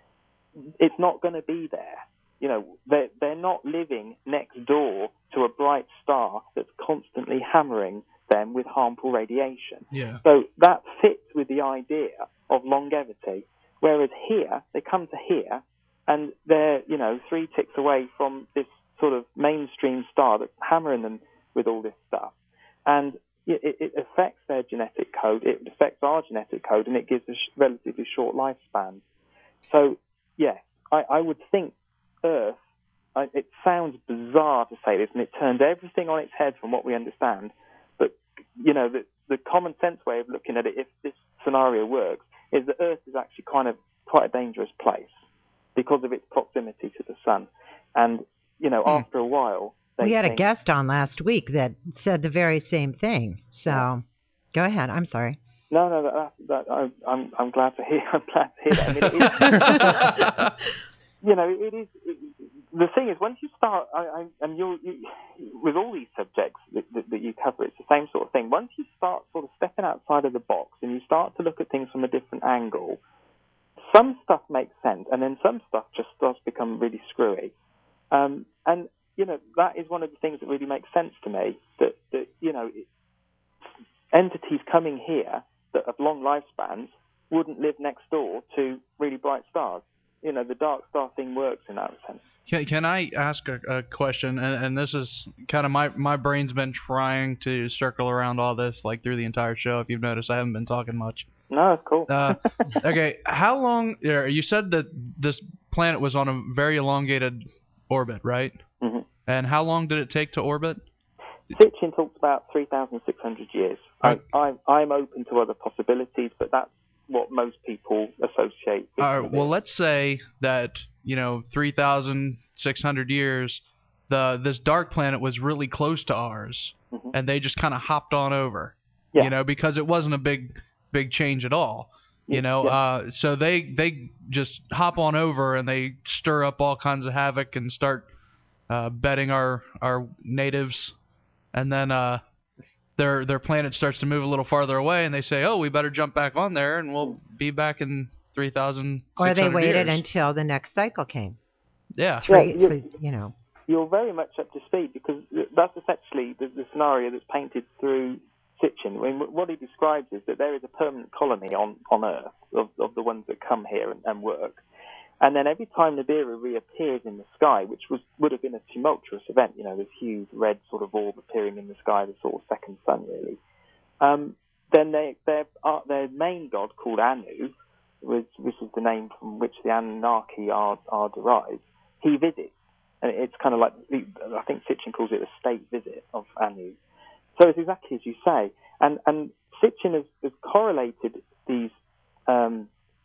it's not going to be there. You know, they're, they're not living next door to a bright star that's constantly hammering them with harmful radiation. Yeah. So that fits with the idea of longevity. Whereas here, they come to here, and they're, you know, three ticks away from this sort of mainstream star that's hammering them with all this stuff. And it, it affects their genetic code, it affects our genetic code, and it gives us relatively short lifespans. So, yeah, I, I would think Earth, I, it sounds bizarre to say this, and it turns everything on its head from what we understand, but, you know, the, the common sense way of looking at it, if this scenario works, is that Earth is actually kind of quite a dangerous place because of its proximity to the sun. And, you know, Hmm. after a while... They We had think, a guest on last week that said the very same thing. So Yeah. go ahead. I'm sorry. No, no, that, that, I, I'm, I'm glad to hear. I'm glad to hear that. I mean, it is, you know, it is. It, the thing is, once you start, I, I, and you're, you, with all these subjects that, that, that you cover, it's the same sort of thing. Once you start sort of stepping outside of the box and you start to look at things from a different angle, some stuff makes sense, and then some stuff just starts to become really screwy. Um, and, you know, that is one of the things that really makes sense to me, that, that you know, it, entities coming here that have long lifespans wouldn't live next door to really bright stars. You know, the dark star thing works in that sense. Can, can I ask a, a question? And, and this is kind of my, my brain's been trying to circle around all this, like, through the entire show. If you've noticed, I haven't been talking much. No, it's cool. uh, okay, how long... You said that this planet was on a very elongated orbit, right? Mm-hmm. And how long did it take to orbit? Sitchin talks about three thousand six hundred years. Right. I, I'm, I'm open to other possibilities, but that's what most people associate with. All right, well, let's say that, you know, three thousand six hundred years, the this dark planet was really close to ours, mm-hmm. and they just kind of hopped on over, yeah. you know, because it wasn't a big big change at all, you know. Yeah. Uh, so they they just hop on over and they stir up all kinds of havoc and start uh, betting our our natives, and then uh, their their planet starts to move a little farther away, and they say, oh, we better jump back on there, and we'll be back in three thousand six hundred Or they waited years. until the next cycle came. Yeah. Three, Yeah, three, you know. You're very much up to speed, because that's essentially the, the scenario that's painted through Sitchin. I mean, what he describes is that there is a permanent colony on, on Earth of, of the ones that come here and, and work. And then every time Nibiru reappears in the sky, which was would have been a tumultuous event, you know, this huge red sort of orb appearing in the sky, the sort of second sun, really, um, then they, their, uh, their main god, called Anu, which, which is the name from which the Anunnaki are, are derived, he visits. And it's kind of like, I think Sitchin calls it a state visit of Anu. So it's exactly as you say. And, and Sitchin has, has correlated these, um,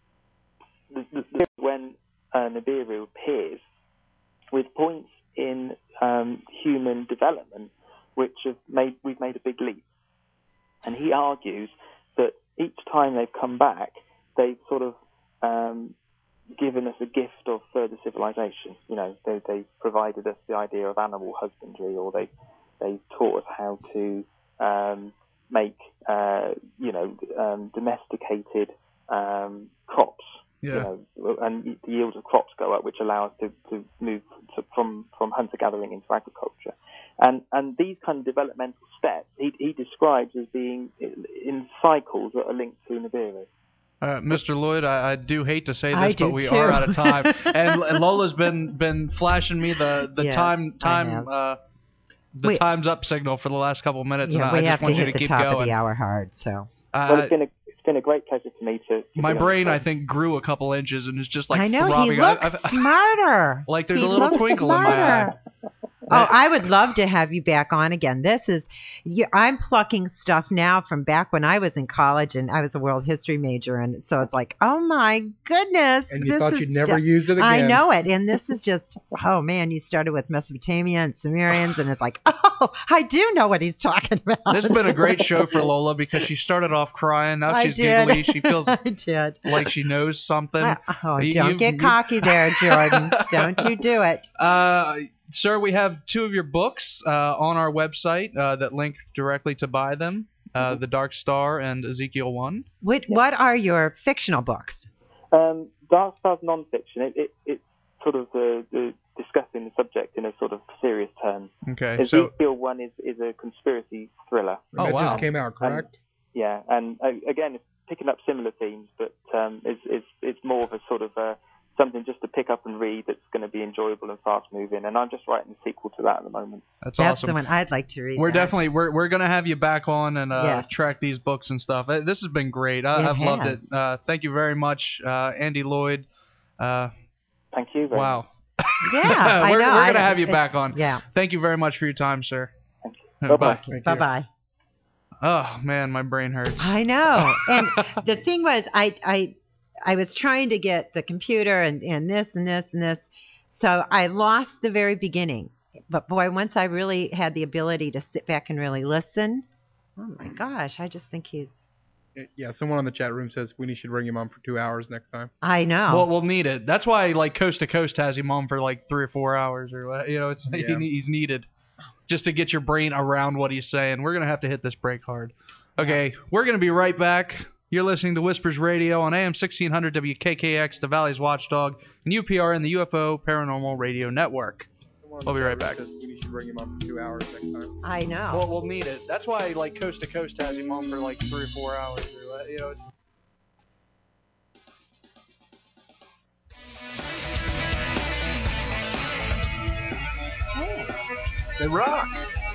the, the, the, when uh, Nibiru appears, with points in um, human development which have made, we've made a big leap. And he argues that each time they've come back, they've sort of um, given us a gift of further civilization. You know, they, they provided us the idea of animal husbandry, or they they taught us how to um, make, uh, you know, um, domesticated um, crops. Yeah. You know, and the yields of crops go up, which allow us to, to move to, from from hunter gathering into agriculture. And and these kind of developmental steps he, he describes as being in cycles that are linked to Nibiru. Uh, Mister Lloyd, I, I do hate to say this, I but do we too. are out of time. and, and Lola's been been flashing me the the Yes, time I time have. uh, the We- times up signal for the last couple of minutes, Yeah, and we I have just to want you hit to the keep top going. of the hour hard, so. Uh, Well, it's been a it's been a great pleasure for me to. to my be on brain, the I show. think, grew a couple inches and is just like I know, throbbing. he looks I, I, smarter. like there's He a little looks twinkle in my smarter. eye. Oh, I would love to have you back on again. This is, you, I'm plucking stuff now from back when I was in college, and I was a world history major, and so it's like, oh my goodness. And you this thought is you'd never ju- use it again. I know it, and this is just, oh man, you started with Mesopotamia and Sumerians, and it's like, oh, I do know what he's talking about. This has been a great show for Lola because she started off crying. Now I she's did. giggly. She feels I did. like she knows something. I- oh, You- don't you- get you- cocky there, Jordan. Don't you do it. Uh, sir, we have two of your books uh, on our website uh, that link directly to buy them. Uh, The Dark Star and Ezekiel one. What What are your fictional books? Um, Dark Star's non-fiction. It, it, it's sort of the, the discussing the subject in a sort of serious term. Okay, so Ezekiel one is, is a conspiracy thriller. Oh, that wow. just came out, correct? Yeah, and uh, again, it's picking up similar themes, but um, it's, it's it's more of a sort of uh, something just to pick up and read that's going to be enjoyable and fast-moving. And I'm just writing a sequel to that at the moment. that's, That's awesome. the one I'd like to read. We're that. definitely we're we're gonna have you back on and uh, Yes. track these books and stuff. Uh, This has been great. I, It I've loved has. it. Uh, thank you very much, uh, Andy Lloyd. Uh, Thank you very wow. much. Yeah, I we're know. we're I- gonna have you it's- back on. Yeah. Thank you very much for your time, sir. Thank you. Bye-bye. Thank you. Bye bye. Oh man, my brain hurts. I know. And the thing was, I I I was trying to get the computer and, and this and this and this, so I lost the very beginning. But boy, once I really had the ability to sit back and really listen, oh my gosh, I just think he's Yeah, someone on the chat room says we should bring him on for two hours next time. I know. Well, we'll need it. That's why like Coast to Coast has him on for like three or four hours or what. You know, it's Yeah. he, he's needed just to get your brain around what he's saying. We're gonna have to hit this break hard. Okay, yeah. We're gonna be right back. You're listening to Whispers Radio on A M sixteen hundred W K K X, the Valley's Watchdog, and U P R N, the U F O Paranormal Radio Network. We'll be right back. We should bring him on for two hours next time. I know. Well, we'll need it. That's why like Coast to Coast has him on for like three or four hours or what. You know, it's. They rock.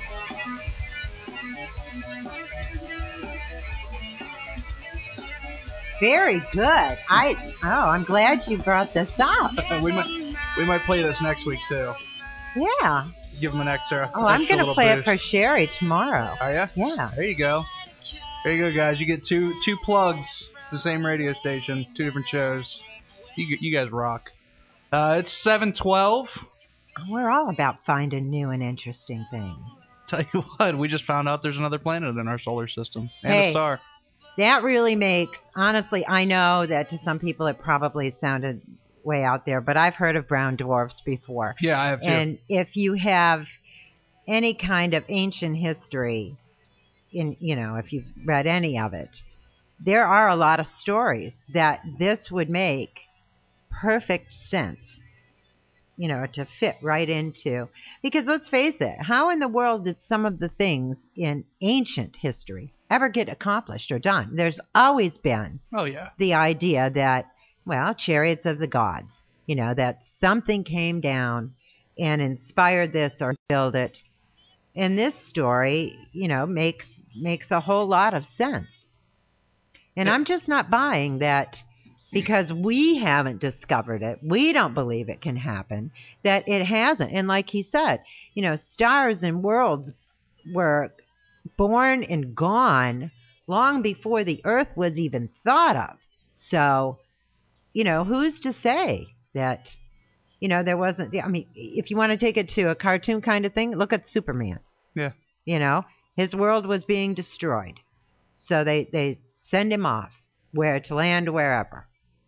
Very good. I oh, I'm glad you brought this up. we might we might play this next week too. Yeah. Give them an extra. Oh, I'm extra gonna play boost. it for Sherry tomorrow. Are ya? Yeah. There you go. There you go, guys. You get two two plugs, the same radio station, two different shows. You you guys rock. Uh, it's seven twelve. We're all about finding new and interesting things. Tell you what, we just found out there's another planet in our solar system and Hey. a star. That really makes, honestly, I know that to some people it probably sounded way out there, but I've heard of brown dwarfs before. Yeah, I have too. And if you have any kind of ancient history, in you know, if you've read any of it, there are a lot of stories that this would make perfect sense, you know, to fit right into. Because let's face it, how in the world did some of the things in ancient history ever get accomplished or done? There's always been Oh yeah. the idea that, well, chariots of the gods, you know, that something came down and inspired this or built it. And this story, you know, makes makes a whole lot of sense. And Yeah. I'm just not buying that because we haven't discovered it. We don't believe it can happen, that it hasn't. And like he said, you know, stars and worlds were born and gone long before the earth was even thought of. So, you know, who's to say that, you know, there wasn't, I mean, if you want to take it to a cartoon kind of thing, look at Superman. Yeah. You know, his world was being destroyed. So they, they send him off where to land wherever.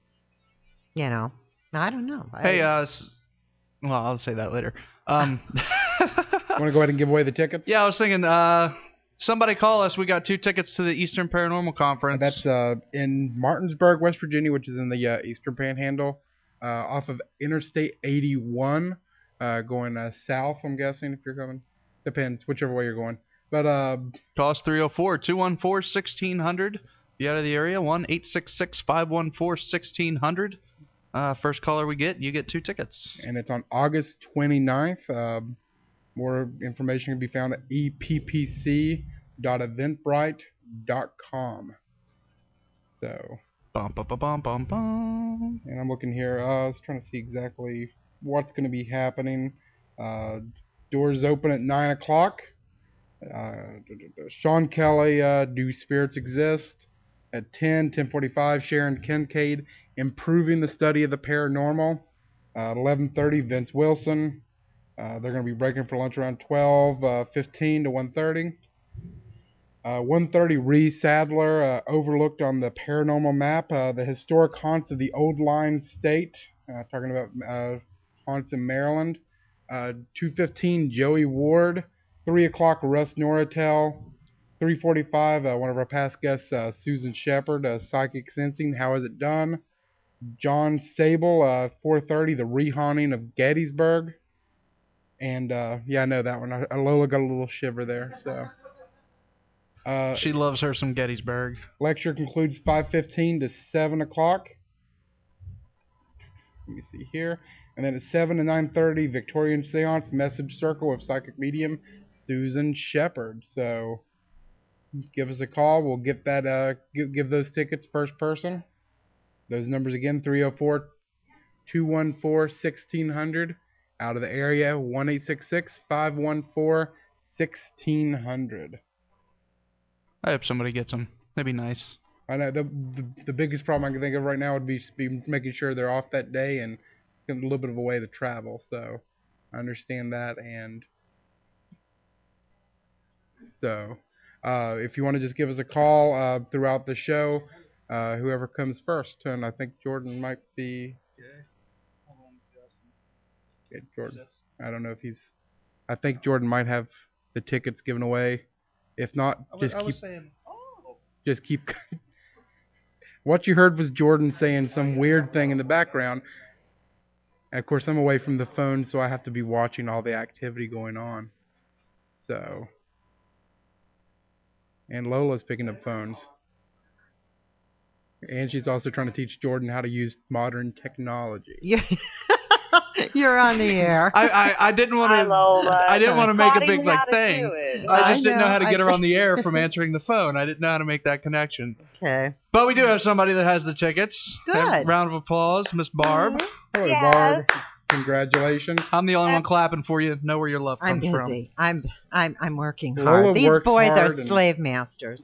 You know, I don't know. Hey, I, uh, s- well, I'll say that later. Um, Want to go ahead and give away the tickets? yeah, I was thinking, uh, somebody call us. We got two tickets to the Eastern Paranormal Conference. That's uh, in Martinsburg, West Virginia, which is in the uh, Eastern Panhandle, uh, off of Interstate eighty-one, uh, going uh, south, I'm guessing, if you're coming. Depends, whichever way you're going. But uh, Call us three oh four, two one four, one six hundred. If you're out of the area, one eight six six, five one four, one six hundred. Uh, first caller we get, you get two tickets. and it's on August twenty-ninth. Uh, more information can be found at e p p c dot eventbrite dot com. So, Bum, bum, bum, bum, bum, bum. and I'm looking here. Uh, I was trying to see exactly what's going to be happening. Uh, doors open at nine o'clock. Uh, Sean Kelly, uh, Do Spirits Exist? At ten, ten forty-five, Sharon Kincaid, Improving the Study of the Paranormal. Uh, eleven thirty, Vince Wilson. Uh, they're going to be breaking for lunch around twelve fifteen to one thirty. Uh, one thirty, Ree Sadler, uh, Overlooked on the Paranormal Map, uh, the historic haunts of the Old Line State, uh, talking about uh, haunts in Maryland. Uh, two fifteen, Joey Ward. three o'clock, Russ Nortel. three forty-five, uh, one of our past guests, uh, Susan Shepard, uh, Psychic Sensing, How Is It Done? John Sable, uh, four thirty, The Rehaunting of Gettysburg. And, uh, yeah, I know that one. I, Lola got a little shiver there, so. Uh, She loves her some Gettysburg. lecture concludes five fifteen to seven o'clock. Let me see here. And then at seven to nine thirty, Victorian Seance, Message Circle with Psychic Medium, Susan Shepard. So, give us a call. We'll get that. Uh, give, give those tickets first person. Those numbers again: three oh four, two one four, one six hundred. Out of the area, one eight six six, five one four, one six hundred. I hope somebody gets them. That'd be nice. I know the, the the biggest problem I can think of right now would be be making sure they're off that day and a little bit of a way to travel. So I understand that, and so Uh, if you want to just give us a call uh, throughout the show, uh, whoever comes first, and I think Jordan might be. Yeah, Jordan. I don't know if he's. I think Jordan might have the tickets given away. If not, just keep. Saying, oh. Just keep. What you heard was Jordan saying some weird thing in the background. And of course, I'm away from the phone, so I have to be watching all the activity going on. So. And Lola's picking up phones. And she's also trying to teach Jordan how to use modern technology. Yeah. You're on the air. I, I, I didn't want to. I didn't want to make a big like thing. I just I didn't know how to get her on the air from answering the phone. I didn't know how to make that connection. Okay. But we do have somebody that has the tickets. Good. Have round of applause, Miss Barb. Hello, yes. Barb. Congratulations. I'm the only one clapping for you. Know where your love I'm comes busy. from. I'm I'm I'm working Lola hard. These boys are and... slave masters.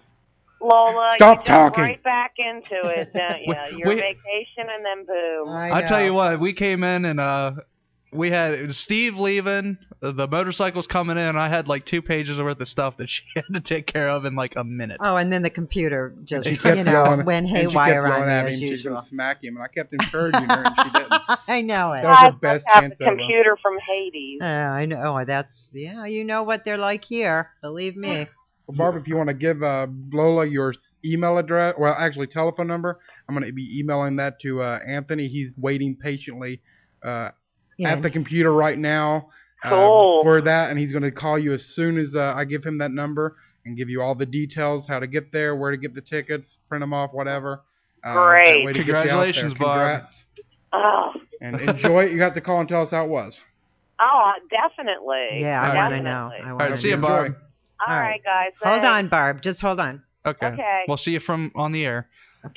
Lola, Stop you talking. jump right back into it, don't you? We- Your we- vacation and then boom. I I'll tell know. you what. We came in and uh, we had Steve leaving, the motorcycles coming in. I had like two pages worth of stuff that she had to take care of in like a minute. Oh, and then the computer just She kept you know yelling, went and she kept haywire yelling on at me me, as and she's usual. going to smack him, and I kept encouraging her, and she didn't. I know it. That was her God best must have chance a ever. computer from Hades. Uh, I know. Oh, that's yeah. You know what they're like here. Believe me. Well, Barb, if you want to give uh, Lola your s- email address, well, actually telephone number, I'm going to be emailing that to uh, Anthony. He's waiting patiently uh, Yeah. at the computer right now uh, Cool. for that, and he's going to call you as soon as uh, I give him that number and give you all the details, how to get there, where to get the tickets, print them off, whatever. Uh, Great. that way to get you out there. Congratulations, Barb. Congrats. Oh, And enjoy it. You have to call and tell us how it was. oh, definitely. Yeah, I All want right. to know. Definitely. I All want right, to see you, know. Barb. All All right, right. guys. Hold thanks. on, Barb. Just hold on. Okay. Okay. We'll see you from on the air.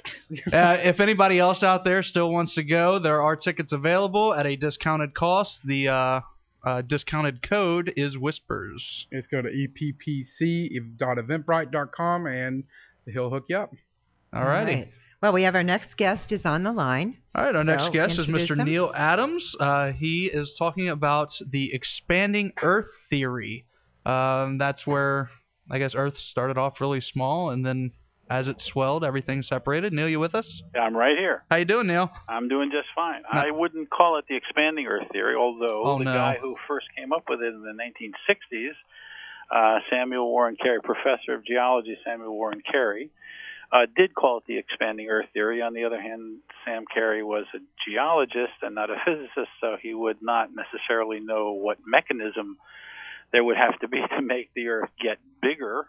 uh, if anybody else out there still wants to go, there are tickets available at a discounted cost. The uh, uh, discounted code is Whispers. Just go to E P P C dot eventbrite dot com and he'll hook you up. All righty. right. Well, we have our next guest is on the line. All right, our next So, guest is introduce Mister him. Neil Adams. Uh, he is talking about the expanding Earth theory. Um, that's where, I guess, Earth started off really small, and then as it swelled, everything separated. Neil, you with us? I'm right here. How you doing, Neil? I'm doing just fine. No. I wouldn't call it the expanding Earth theory, although Oh, the no. guy who first came up with it in the nineteen sixties, uh, Samuel Warren Carey, professor of geology Samuel Warren Carey, uh, did call it the expanding Earth theory. On the other hand, Sam Carey was a geologist and not a physicist, so he would not necessarily know what mechanism there would have to be to make the Earth get bigger.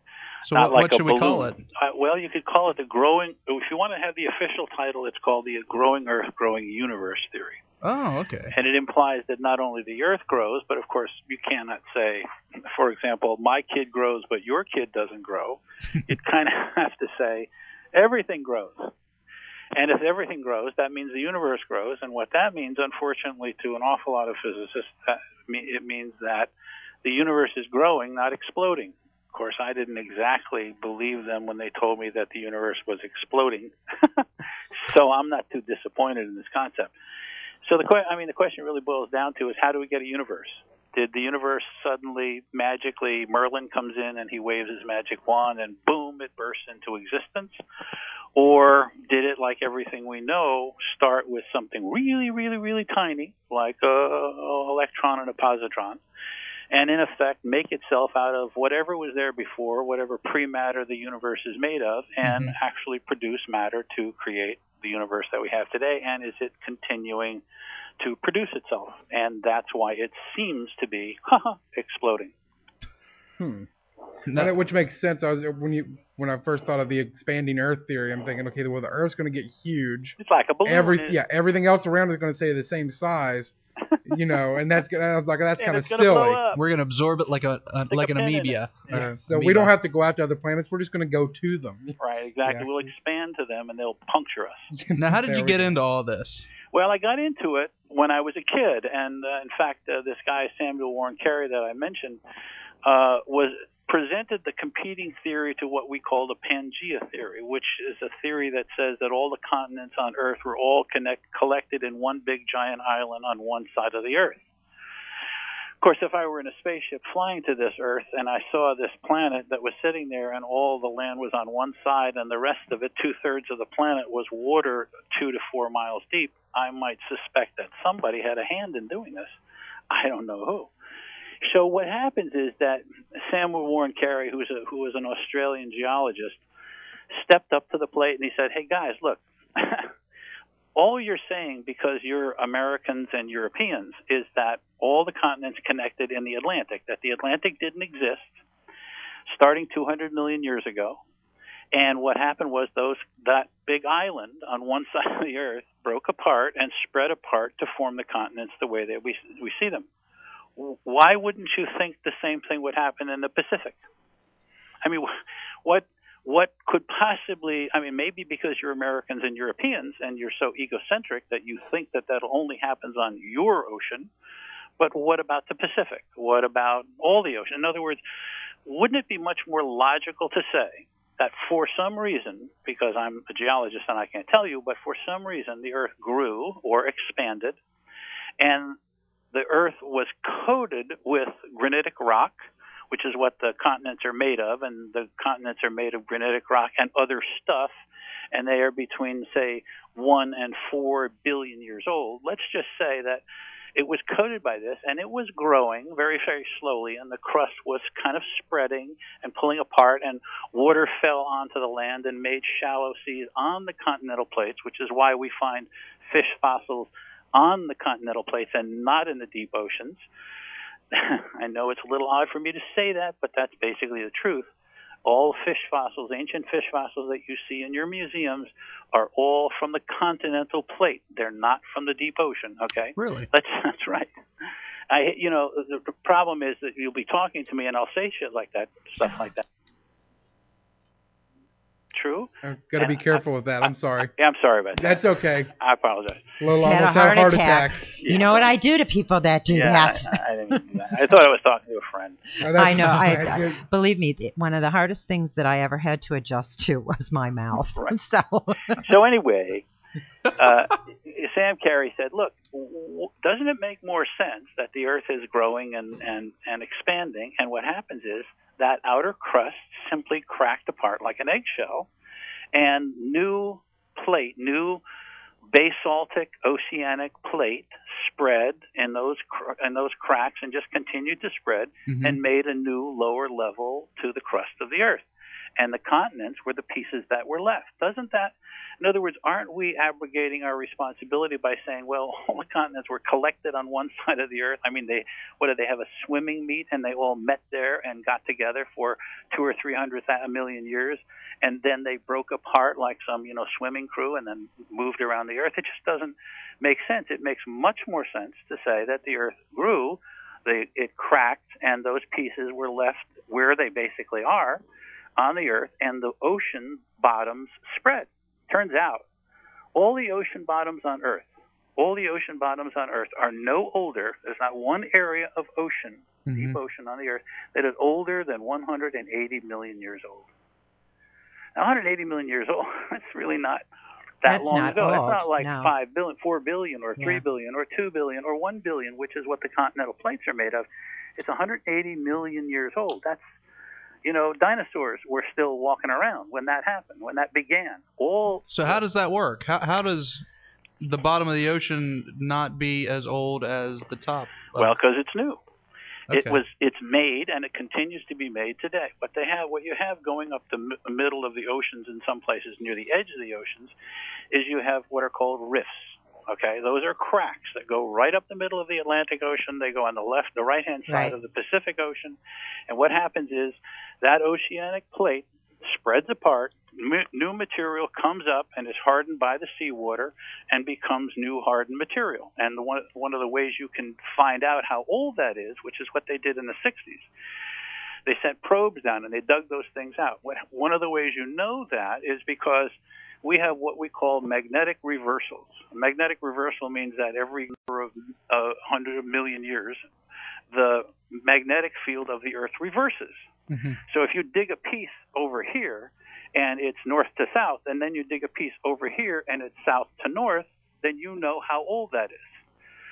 So Not what, like what a should we call balloon. it? Uh, well, you could call it the growing. If you want to have the official title, it's called the Growing Earth, Growing Universe theory, Oh, okay. and it implies that not only the Earth grows, but of course you cannot say, for example, my kid grows, but your kid doesn't grow. You kind of have to say everything grows, and if everything grows, that means the universe grows, and what that means, unfortunately, to an awful lot of physicists, that me- it means that the universe is growing, not exploding. Of course, I didn't exactly believe them when they told me that the universe was exploding, so I'm not too disappointed in this concept. So the que- I mean, the question really boils down to is how do we get a universe? Did the universe suddenly, magically, Merlin comes in and he waves his magic wand and boom, it bursts into existence? Or did it, like everything we know, start with something really, really, really tiny, like an electron and a positron, and in effect make itself out of whatever was there before, whatever pre-matter the universe is made of, and Mhm. actually produce matter to create the universe that we have today? And is it continuing to produce itself? And that's why it seems to be exploding. Hmm. No. Well, which makes sense. I was when you when I first thought of the expanding Earth theory, I'm thinking, okay, well, the Earth's going to get huge. It's like a balloon. Every It- yeah, everything else around is going to stay the same size, you know, and that's gonna. I was like, that's and kind of it's gonna blow silly. up. We're gonna absorb it like a, a like, a an pin in it. amoeba. Yeah. Uh, So we amoeba. don't have to go out to other planets. We're just going to go to them. Right, exactly. Yeah. We'll expand to them and they'll puncture us. Now, how did There you we get go. into all this? Well, I got into it when I was a kid, and uh, in fact, uh, this guy Samuel Warren Carey that I mentioned uh, was presented the competing theory to what we call the Pangea theory, which is a theory that says that all the continents on Earth were all connect, collected in one big giant island on one side of the Earth. Of course, if I were in a spaceship flying to this Earth and I saw this planet that was sitting there and all the land was on one side and the rest of it, two-thirds of the planet, was water two to four miles deep, I might suspect that somebody had a hand in doing this. I don't know who. So what happens is that Samuel Warren Carey, who's a, who was an Australian geologist, stepped up to the plate and he said, hey, guys, look, all you're saying, because you're Americans and Europeans, is that all the continents connected in the Atlantic, that the Atlantic didn't exist starting two hundred million years ago. And what happened was those that big island on one side of the Earth broke apart and spread apart to form the continents the way that we we see them. Why wouldn't you think the same thing would happen in the Pacific? I mean, what what could possibly, I mean, maybe because you're Americans and Europeans and you're so egocentric that you think that that only happens on your ocean, but what about the Pacific? What about all the ocean? In other words, wouldn't it be much more logical to say that for some reason, because I'm a geologist and I can't tell you, but for some reason the Earth grew or expanded, and the Earth was coated with granitic rock, which is what the continents are made of, and the continents are made of granitic rock and other stuff, and they are between, say, one and four billion years old. Let's just say that it was coated by this, and it was growing very, very slowly, and the crust was kind of spreading and pulling apart, and water fell onto the land and made shallow seas on the continental plates, which is why we find fish fossils on the continental plates and not in the deep oceans. I know it's a little odd for me to say that, but that's basically the truth. All fish fossils, ancient fish fossils that you see in your museums, are all from the continental plate. They're not from the deep ocean, okay? Really? That's, that's right. I, you know, the, the problem is that you'll be talking to me and I'll say shit like that, stuff like that. True. I've got to be careful I, with that. I'm sorry. I, I'm sorry about that. That's okay. I apologize. Lola had almost a heart had a heart attack. attack. You yeah. know what I do to people that do yeah, that? I, I didn't do that. I thought I was talking to a friend. No, I know. I, I, believe me, one of the hardest things that I ever had to adjust to was my mouth. Right. So, so anyway, uh, Sam Carey said, look, w- doesn't it make more sense that the Earth is growing and, and, and expanding, and what happens is that outer crust simply cracked apart like an eggshell, and new plate, new basaltic oceanic plate spread in those cr- in those cracks and just continued to spread mm-hmm. and made a new lower level to the crust of the Earth. And the continents were the pieces that were left. Doesn't that, in other words, aren't we abrogating our responsibility by saying, well, all the continents were collected on one side of the Earth? I mean, they, what did they have, a swimming meet, and they all met there and got together for two or three hundred a million years, and then they broke apart like some, you know, swimming crew and then moved around the Earth? It just doesn't make sense. It makes much more sense to say that the Earth grew, they, it cracked, and those pieces were left where they basically are, on the Earth, and the ocean bottoms spread. Turns out, all the ocean bottoms on Earth, all the ocean bottoms on Earth are no older. There's not one area of ocean, mm-hmm. deep ocean on the Earth, that is older than one hundred eighty million years old. Now, one hundred eighty million years old, that's really not that that's long not ago. Old. That's not like no. five billion, four billion, or three yeah. billion, or two billion, or one billion, which is what the continental plates are made of. It's one hundred eighty million years old. That's You know, dinosaurs were still walking around when that happened, when that began. All so how does that work? How how does the bottom of the ocean not be as old as the top? Well, because it's new. Okay. It was. It's made, and it continues to be made today. What they have, what you have going up the m- middle of the oceans in some places near the edge of the oceans, is you have what are called rifts. Okay, those are cracks that go right up the middle of the Atlantic Ocean. They go on the left, the right-hand side right. of the Pacific Ocean. And what happens is that oceanic plate spreads apart, m- new material comes up and is hardened by the seawater and becomes new hardened material. And the one, one of the ways you can find out how old that is, which is what they did in the sixties, they sent probes down and they dug those things out. One of the ways you know that is because we have what we call magnetic reversals. Magnetic reversal means that every number of uh, hundred million years, the magnetic field of the Earth reverses. Mm-hmm. So if you dig a piece over here and it's north to south, and then you dig a piece over here and it's south to north, then you know how old that is.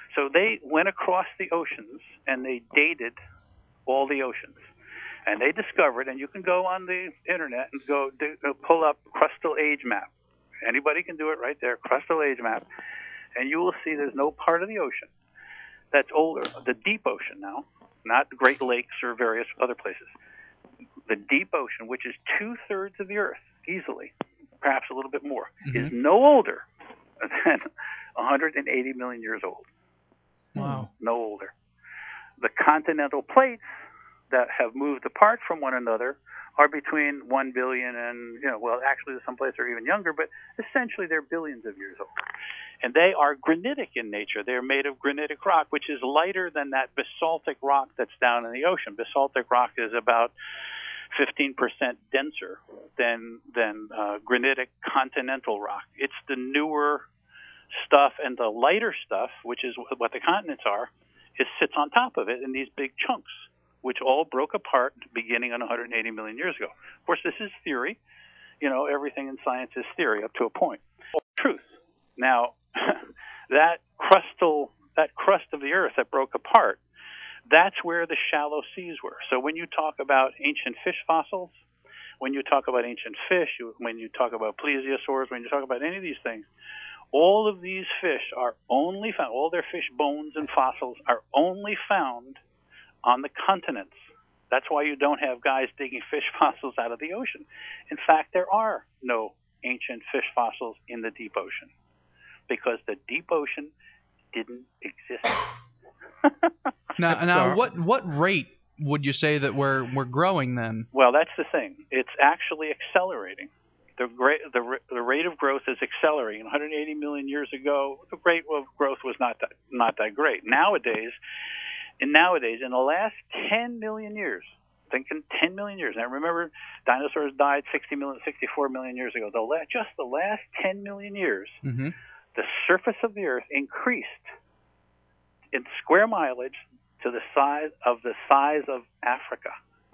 So they went across the oceans and they dated all the oceans. And they discovered, and you can go on the internet and go do, uh, pull up crustal age map. Anybody can do it right there, crustal age map. And you will see there's no part of the ocean that's older. The deep ocean now, not the Great Lakes or various other places. The deep ocean, which is two-thirds of the Earth, easily, perhaps a little bit more, mm-hmm. is no older than one hundred eighty million years old. Wow. No older. The continental plates that have moved apart from one another are between one billion and, you know, well, actually some places are even younger, but essentially they're billions of years old. And they are granitic in nature. They're made of granitic rock, which is lighter than that basaltic rock that's down in the ocean. Basaltic rock is about fifteen percent denser than than uh, granitic continental rock. It's the newer stuff, and the lighter stuff, which is what the continents are, it sits on top of it in these big chunks, which all broke apart beginning on one hundred eighty million years ago. Of course, this is theory. You know, everything in science is theory up to a point. Truth. Now, that crustal, that crust of the Earth that broke apart, that's where the shallow seas were. So when you talk about ancient fish fossils, when you talk about ancient fish, when you talk about plesiosaurs, when you talk about any of these things, all of these fish are only found, all their fish bones and fossils are only found on the continents. That's why you don't have guys digging fish fossils out of the ocean. In fact, there are no ancient fish fossils in the deep ocean because the deep ocean didn't exist. now, now, what what rate would you say that we're we're growing then? Well, that's the thing. It's actually accelerating. The great, the the rate of growth is accelerating. one hundred eighty million years ago, the rate of growth was not that not that great. Nowadays, and nowadays, in the last ten million years, thinking ten million years. Now remember, dinosaurs died sixty million, sixty-four million years ago. The la- just the last ten million years, mm-hmm. the surface of the Earth increased in square mileage to the size of the size of Africa.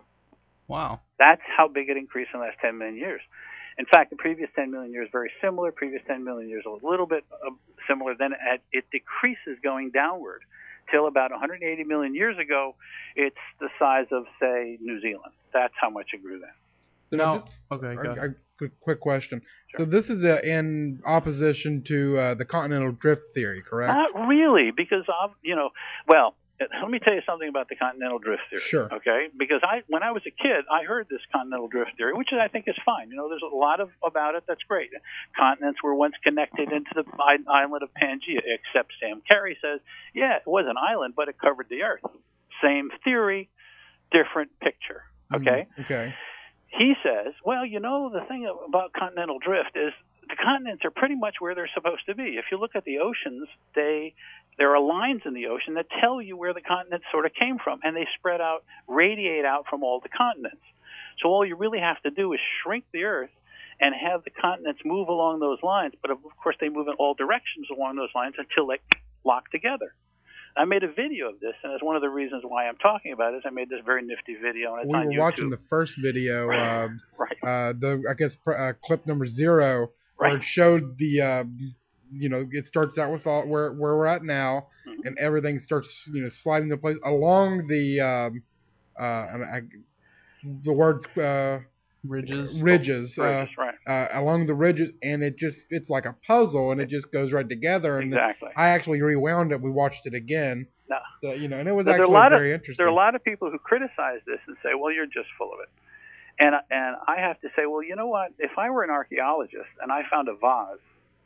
Wow. That's how big it increased in the last ten million years. In fact, the previous ten million years very similar. Previous ten million years a little bit uh, similar. Then it, it decreases going downward till about one hundred eighty million years ago. It's the size of, say, New Zealand. That's how much it grew then. So no. This, okay. Go a, a quick, quick question. Sure. So this is uh, in opposition to uh, the continental drift theory, correct? Not really, because I've, you know, well. Let me tell you something about the continental drift theory. Sure. Okay? Because I, when I was a kid, I heard this continental drift theory, which I think is fine. You know, there's a lot of about it that's great. Continents were once connected into the island of Pangaea, except Sam Carey says, yeah, it was an island, but it covered the Earth. Same theory, different picture. Okay? Mm, okay. He says, well, you know, the thing about continental drift is the continents are pretty much where they're supposed to be. If you look at the oceans, they there are lines in the ocean that tell you where the continents sort of came from, and they spread out, radiate out from all the continents. So all you really have to do is shrink the Earth and have the continents move along those lines, but of course they move in all directions along those lines until they lock together. I made a video of this, and it's one of the reasons why I'm talking about it. Is I made this very nifty video, and it's we on were YouTube. watching the first video, uh, right. uh, the I guess uh, clip number zero, where right. it showed the, uh, you know, it starts out with all, where where we're at now, mm-hmm. and everything starts, you know, sliding into place along the, um, uh, and I, the words. Uh, Ridges, ridges, oh, uh, ridges right. uh, along the ridges, and it just it's like a puzzle, and it just goes right together. And exactly. I actually rewound it. We watched it again. No. So, you know, and it was now, actually very of, interesting. There are a lot of people who criticize this and say, "Well, you're just full of it." And and I have to say, well, you know what? If I were an archaeologist and I found a vase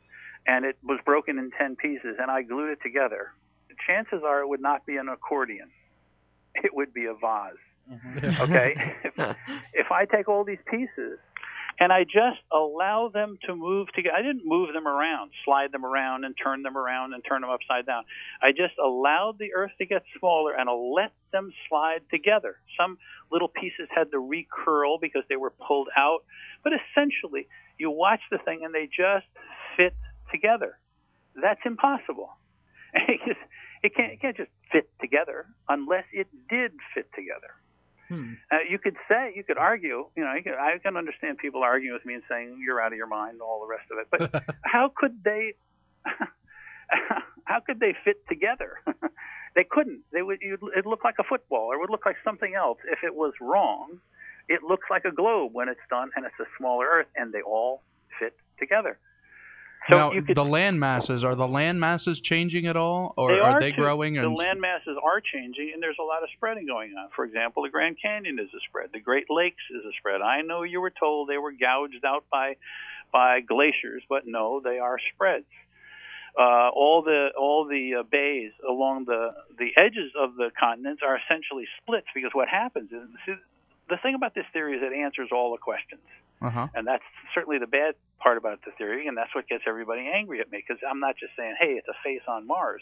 and it was broken in ten pieces and I glued it together, the chances are it would not be an accordion. It would be a vase. Mm-hmm. Okay? if, if I take all these pieces and I just allow them to move together, I didn't move them around, slide them around and turn them around and turn them upside down. I just allowed the Earth to get smaller and I let them slide together. Some little pieces had to recurl because they were pulled out, but essentially you watch the thing and they just fit together. That's impossible. It can't, it can't just fit together unless it did fit together. Hmm. Uh, you could say, you could argue, you know, you could, I can understand people arguing with me and saying you're out of your mind and all the rest of it. But how could they, how could they fit together? They couldn't. They would. It looked like a football, or it would look like something else. If it was wrong, it looks like a globe when it's done, and it's a smaller Earth, and they all fit together. So now, you could, the land masses, are the land masses changing at all, or they are, are they too. growing? The And... land masses are changing, and there's a lot of spreading going on. For example, the Grand Canyon is a spread. The Great Lakes is a spread. I know you were told they were gouged out by by glaciers, but no, they are spreads. Uh, all the all the uh, bays along the the edges of the continents are essentially splits, because what happens is, see, the thing about this theory is it answers all the questions. Uh-huh. And that's certainly the bad part about the theory, and that's what gets everybody angry at me, because I'm not just saying, hey, it's a face on Mars.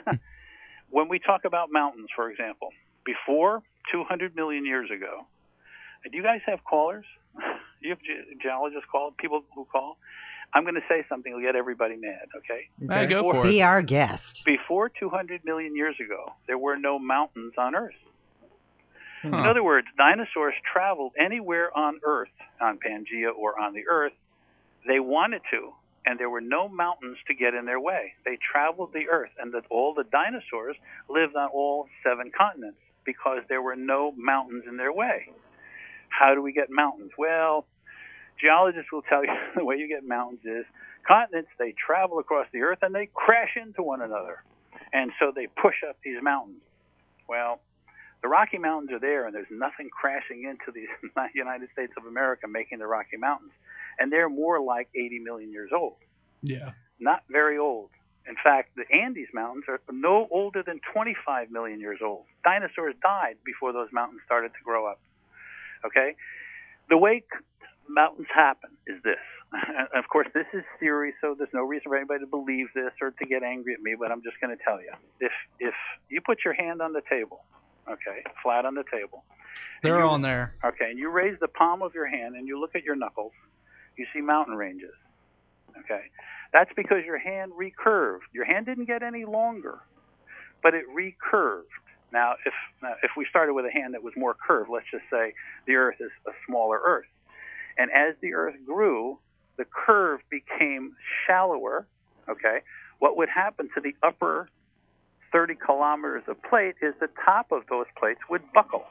When we talk about mountains, for example, before two hundred million years ago, do you guys have callers? Do you have ge- geologists call, people who call? I'm going to say something will get everybody mad, okay? Hey, go for Be it. our guest. Before two hundred million years ago, there were no mountains on Earth. Huh. In other words, dinosaurs traveled anywhere on Earth, on Pangaea or on the Earth, they wanted to, and there were no mountains to get in their way. They traveled the Earth, and that all the dinosaurs lived on all seven continents because there were no mountains in their way. How do we get mountains? Well, geologists will tell you the way you get mountains is continents, they travel across the Earth, and they crash into one another. And so they push up these mountains. Well, the Rocky Mountains are there, and there's nothing crashing into the United States of America making the Rocky Mountains. And they're more like eighty million years old. Yeah. Not very old. In fact, the Andes Mountains are no older than twenty-five million years old. Dinosaurs died before those mountains started to grow up. Okay? The way mountains happen is this. And of course, this is theory, so there's no reason for anybody to believe this or to get angry at me, but I'm just going to tell you. If if you put your hand on the table, okay, flat on the table. They're you, on there. Okay, and you raise the palm of your hand and you look at your knuckles, you see mountain ranges. Okay? That's because your hand recurved. Your hand didn't get any longer, but it recurved. Now, if now, if we started with a hand that was more curved, let's just say the Earth is a smaller Earth. And as the Earth grew, the curve became shallower, okay? What would happen to the upper thirty kilometers of plate is the top of those plates would buckle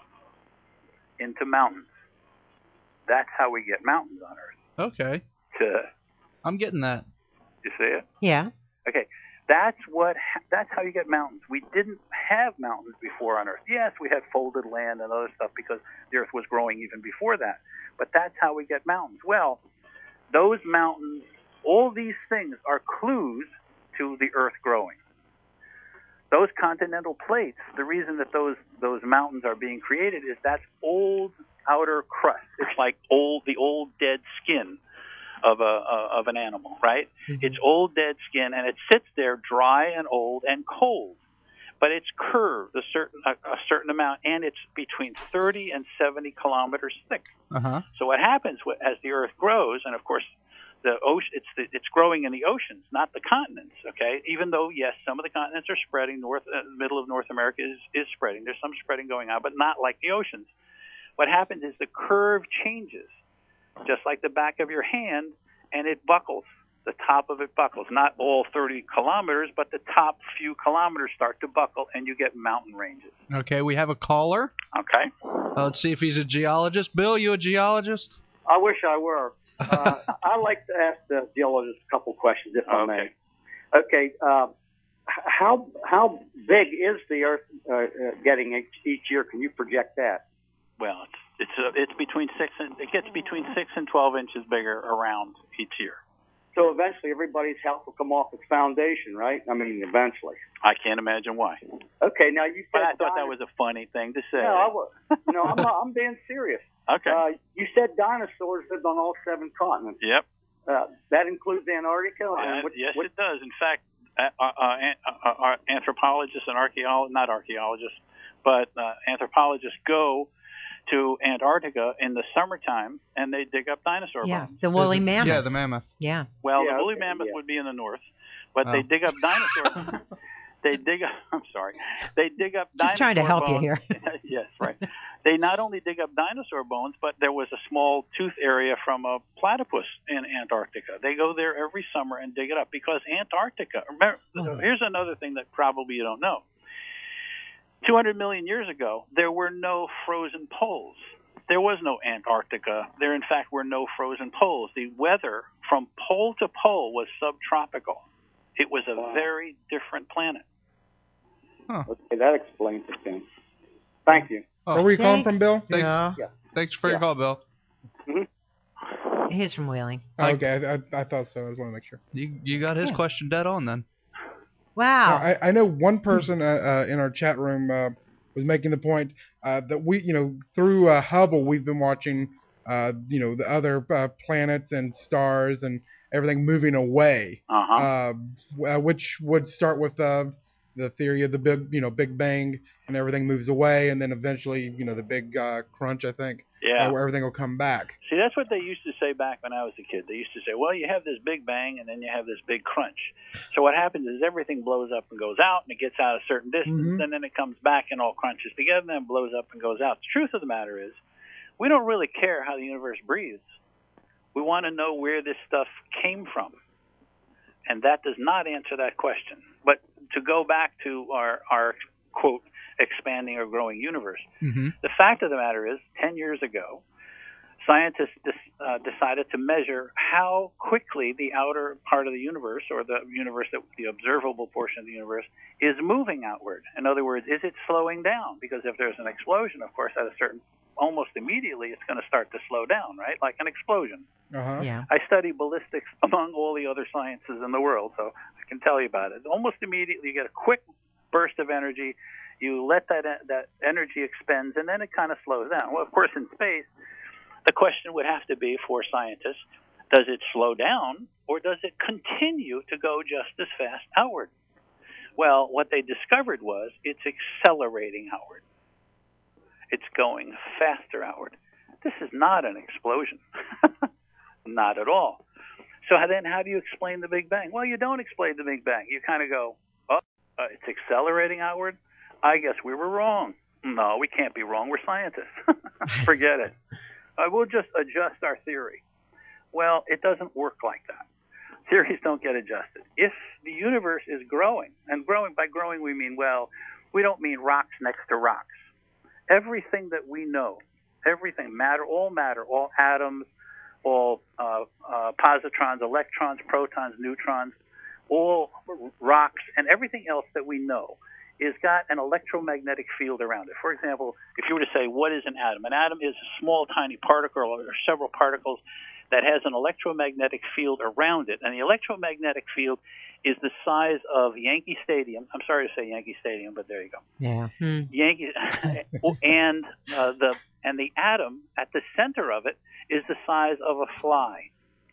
into mountains. That's how we get mountains on Earth. Okay. To, I'm getting that. you see it? Yeah. Okay. That's what. Ha- that's how you get mountains. We didn't have mountains before on Earth. Yes, we had folded land and other stuff because the Earth was growing even before that. But that's how we get mountains. Well, those mountains, all these things are clues to the Earth growing. Those continental plates, the reason that those those mountains are being created is that's old outer crust. It's like old the old dead skin of a uh, of an animal, right? Mm-hmm. It's old dead skin, and it sits there dry and old and cold, but it's curved a certain a, a certain amount, and it's between thirty and seventy kilometers thick. Uh-huh. So what happens as the Earth grows, and of course the ocean, it's the, it's growing in the oceans, not the continents. Okay, even though yes, some of the continents are spreading. North uh, middle of North America is is spreading. There's some spreading going on, but not like the oceans. What happens is the curve changes, just like the back of your hand, and it buckles. The top of it buckles. Not all thirty kilometers, but the top few kilometers start to buckle, and you get mountain ranges. Okay, we have a caller. Okay. Uh, let's see if he's a geologist. Bill, you a geologist? I wish I were. Uh, I'd like to ask the geologist a couple questions, if I Okay. may. Okay. Uh, how how big is the Earth uh, uh, getting each, each year? Can you project that? Well, it's it's uh, it's between six and it gets between six and twelve inches bigger around each year. So eventually, everybody's house will come off its foundation, right? I mean, eventually. I can't imagine why. Okay. Now you said. But I thought dino- that was a funny thing to say. No, I was. No, I'm not, I'm being serious. Okay. Uh, you said dinosaurs lived on all seven continents. Yep. Uh, that includes Antarctica. Uh, and what, yes, what, it does. In fact, uh, uh, uh, uh, anthropologists and archaeologists, not archaeologists, but uh, anthropologists go to Antarctica in the summertime, and they dig up dinosaur Yeah. bones. The woolly The- mammoth. Yeah, the mammoth. Yeah. Well, Yeah, the woolly okay, mammoth yeah. would be in the north, but Oh. they dig up dinosaur. They dig up. I'm sorry. They dig up. Just trying to dinosaur help you bones. here. Yes, right. They not only dig up dinosaur bones, but there was a small tooth area from a platypus in Antarctica. They go there every summer and dig it up because Antarctica. Remember, oh. Here's another thing that probably you don't know. two hundred million years ago, there were no frozen poles. There was no Antarctica. There, in fact, were no frozen poles. The weather from pole to pole was subtropical. It was a wow. very different planet. Huh. Okay, that explains it then. Thank you. Oh. Where were you calling from, Bill? Thanks, yeah. yeah. Thanks for yeah. your call, Bill. Mm-hmm. He's from Wheeling. Oh, okay, I, I, I thought so. I just want to make sure. You you got his yeah. question dead on then. Wow. Now, I, I know one person uh, uh, in our chat room uh, was making the point uh, that we, you know, through uh, Hubble, we've been watching, uh, you know, the other uh, planets and stars and everything moving away, uh-huh. uh, which would start with uh, the theory of the big, you know, Big Bang, and everything moves away, and then eventually, you know, the big uh, crunch, I think, yeah. uh, where everything will come back. See, that's what they used to say back when I was a kid. They used to say, well, you have this Big Bang, and then you have this big crunch. So what happens is everything blows up and goes out, and it gets out a certain distance, mm-hmm. and then it comes back and all crunches together, and then blows up and goes out. The truth of the matter is, we don't really care how the universe breathes. We want to know where this stuff came from. And that does not answer that question. But to go back to our, our quote, expanding or growing universe, mm-hmm. the fact of the matter is, ten years ago, scientists uh, decided to measure how quickly the outer part of the universe, or the universe, that the observable portion of the universe, is moving outward. In other words, is it slowing down? Because if there's an explosion, of course, at a certain, almost immediately, it's going to start to slow down, right? Like an explosion. Uh-huh. Yeah. I study ballistics among all the other sciences in the world, so I can tell you about it. Almost immediately, you get a quick burst of energy. You let that that energy expend, and then it kind of slows down. Well, of course, in space, the question would have to be for scientists, does it slow down or does it continue to go just as fast outward? Well, what they discovered was it's accelerating outward. It's going faster outward. This is not an explosion. Not at all. So then how do you explain the Big Bang? Well, you don't explain the Big Bang. You kind of go, oh, uh, it's accelerating outward? I guess we were wrong. No, we can't be wrong. We're scientists. Forget it. Uh, we'll just adjust our theory. Well, it doesn't work like that. Theories don't get adjusted. If the universe is growing, and growing, by growing we mean, well, we don't mean rocks next to rocks. Everything that we know, everything, matter, all matter, all atoms, all uh, uh, positrons, electrons, protons, neutrons, all rocks, and everything else that we know is got an electromagnetic field around it. For example, if you were to say, what is an atom? An atom is a small, tiny particle, or several particles, that has an electromagnetic field around it. And the electromagnetic field is the size of Yankee Stadium. I'm sorry to say Yankee Stadium, but there you go. Yeah. Hmm. Yankee, and uh, the and the atom at the center of it is the size of a fly.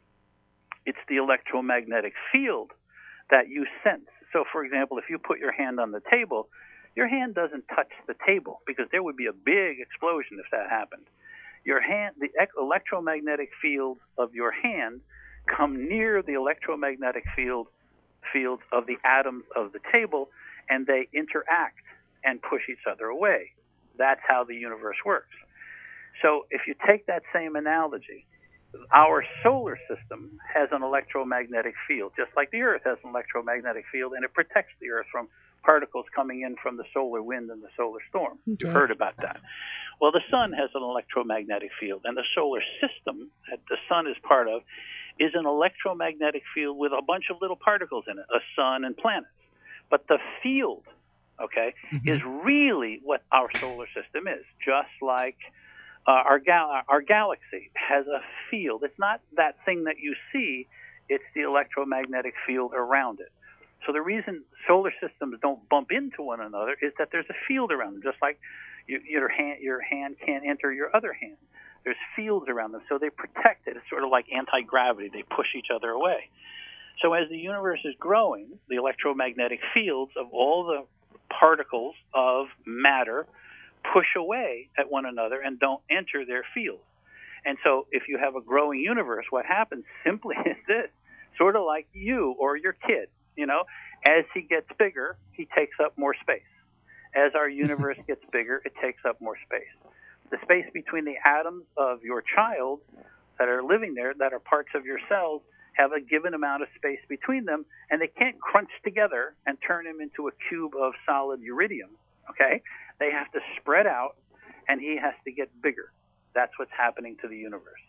It's the electromagnetic field that you sense. So, for example, if you put your hand on the table, your hand doesn't touch the table because there would be a big explosion if that happened. Your hand, the electromagnetic field of your hand come near the electromagnetic field fields of the atoms of the table, and they interact and push each other away. That's how the universe works. So if you take that same analogy, our solar system has an electromagnetic field, just like the Earth has an electromagnetic field, and it protects the Earth from particles coming in from the solar wind and the solar storm. Okay. You've heard about that. Well, the sun has an electromagnetic field, and the solar system that the sun is part of is an electromagnetic field with a bunch of little particles in it, a sun and planets. But the field, okay, mm-hmm. is really what our solar system is, just like uh, our, gal- our galaxy has a field. It's not that thing that you see, it's the electromagnetic field around it. So the reason solar systems don't bump into one another is that there's a field around them, just like you, your hand your hand can't enter your other hand. There's fields around them, so they protect it. It's sort of like anti-gravity. They push each other away. So as the universe is growing, the electromagnetic fields of all the particles of matter push away at one another and don't enter their field. And so if you have a growing universe, what happens simply is this, sort of like you or your kid. You know, as he gets bigger, he takes up more space. As our universe gets bigger, it takes up more space. The space between the atoms of your child that are living there, that are parts of your cells, have a given amount of space between them, and they can't crunch together and turn him into a cube of solid uridium, okay? They have to spread out, and he has to get bigger. That's what's happening to the universe.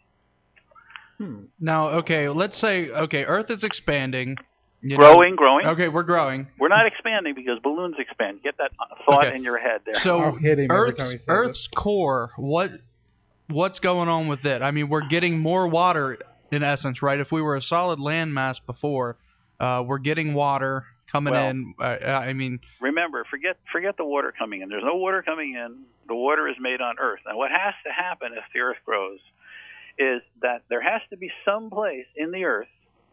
Hmm. Now, okay, let's say, okay, Earth is expanding. You growing, know, growing. Okay, we're growing. We're not expanding because balloons expand. Get that thought okay. in your head there. So, hit him every Earth's, time he says Earth's core, what, what's going on with it? I mean, we're getting more water, in essence, right? If we were a solid landmass before, uh, we're getting water coming well, in. Uh, I mean, remember, forget forget the water coming in. There's no water coming in. The water is made on Earth. Now, what has to happen if the Earth grows is that there has to be some place in the Earth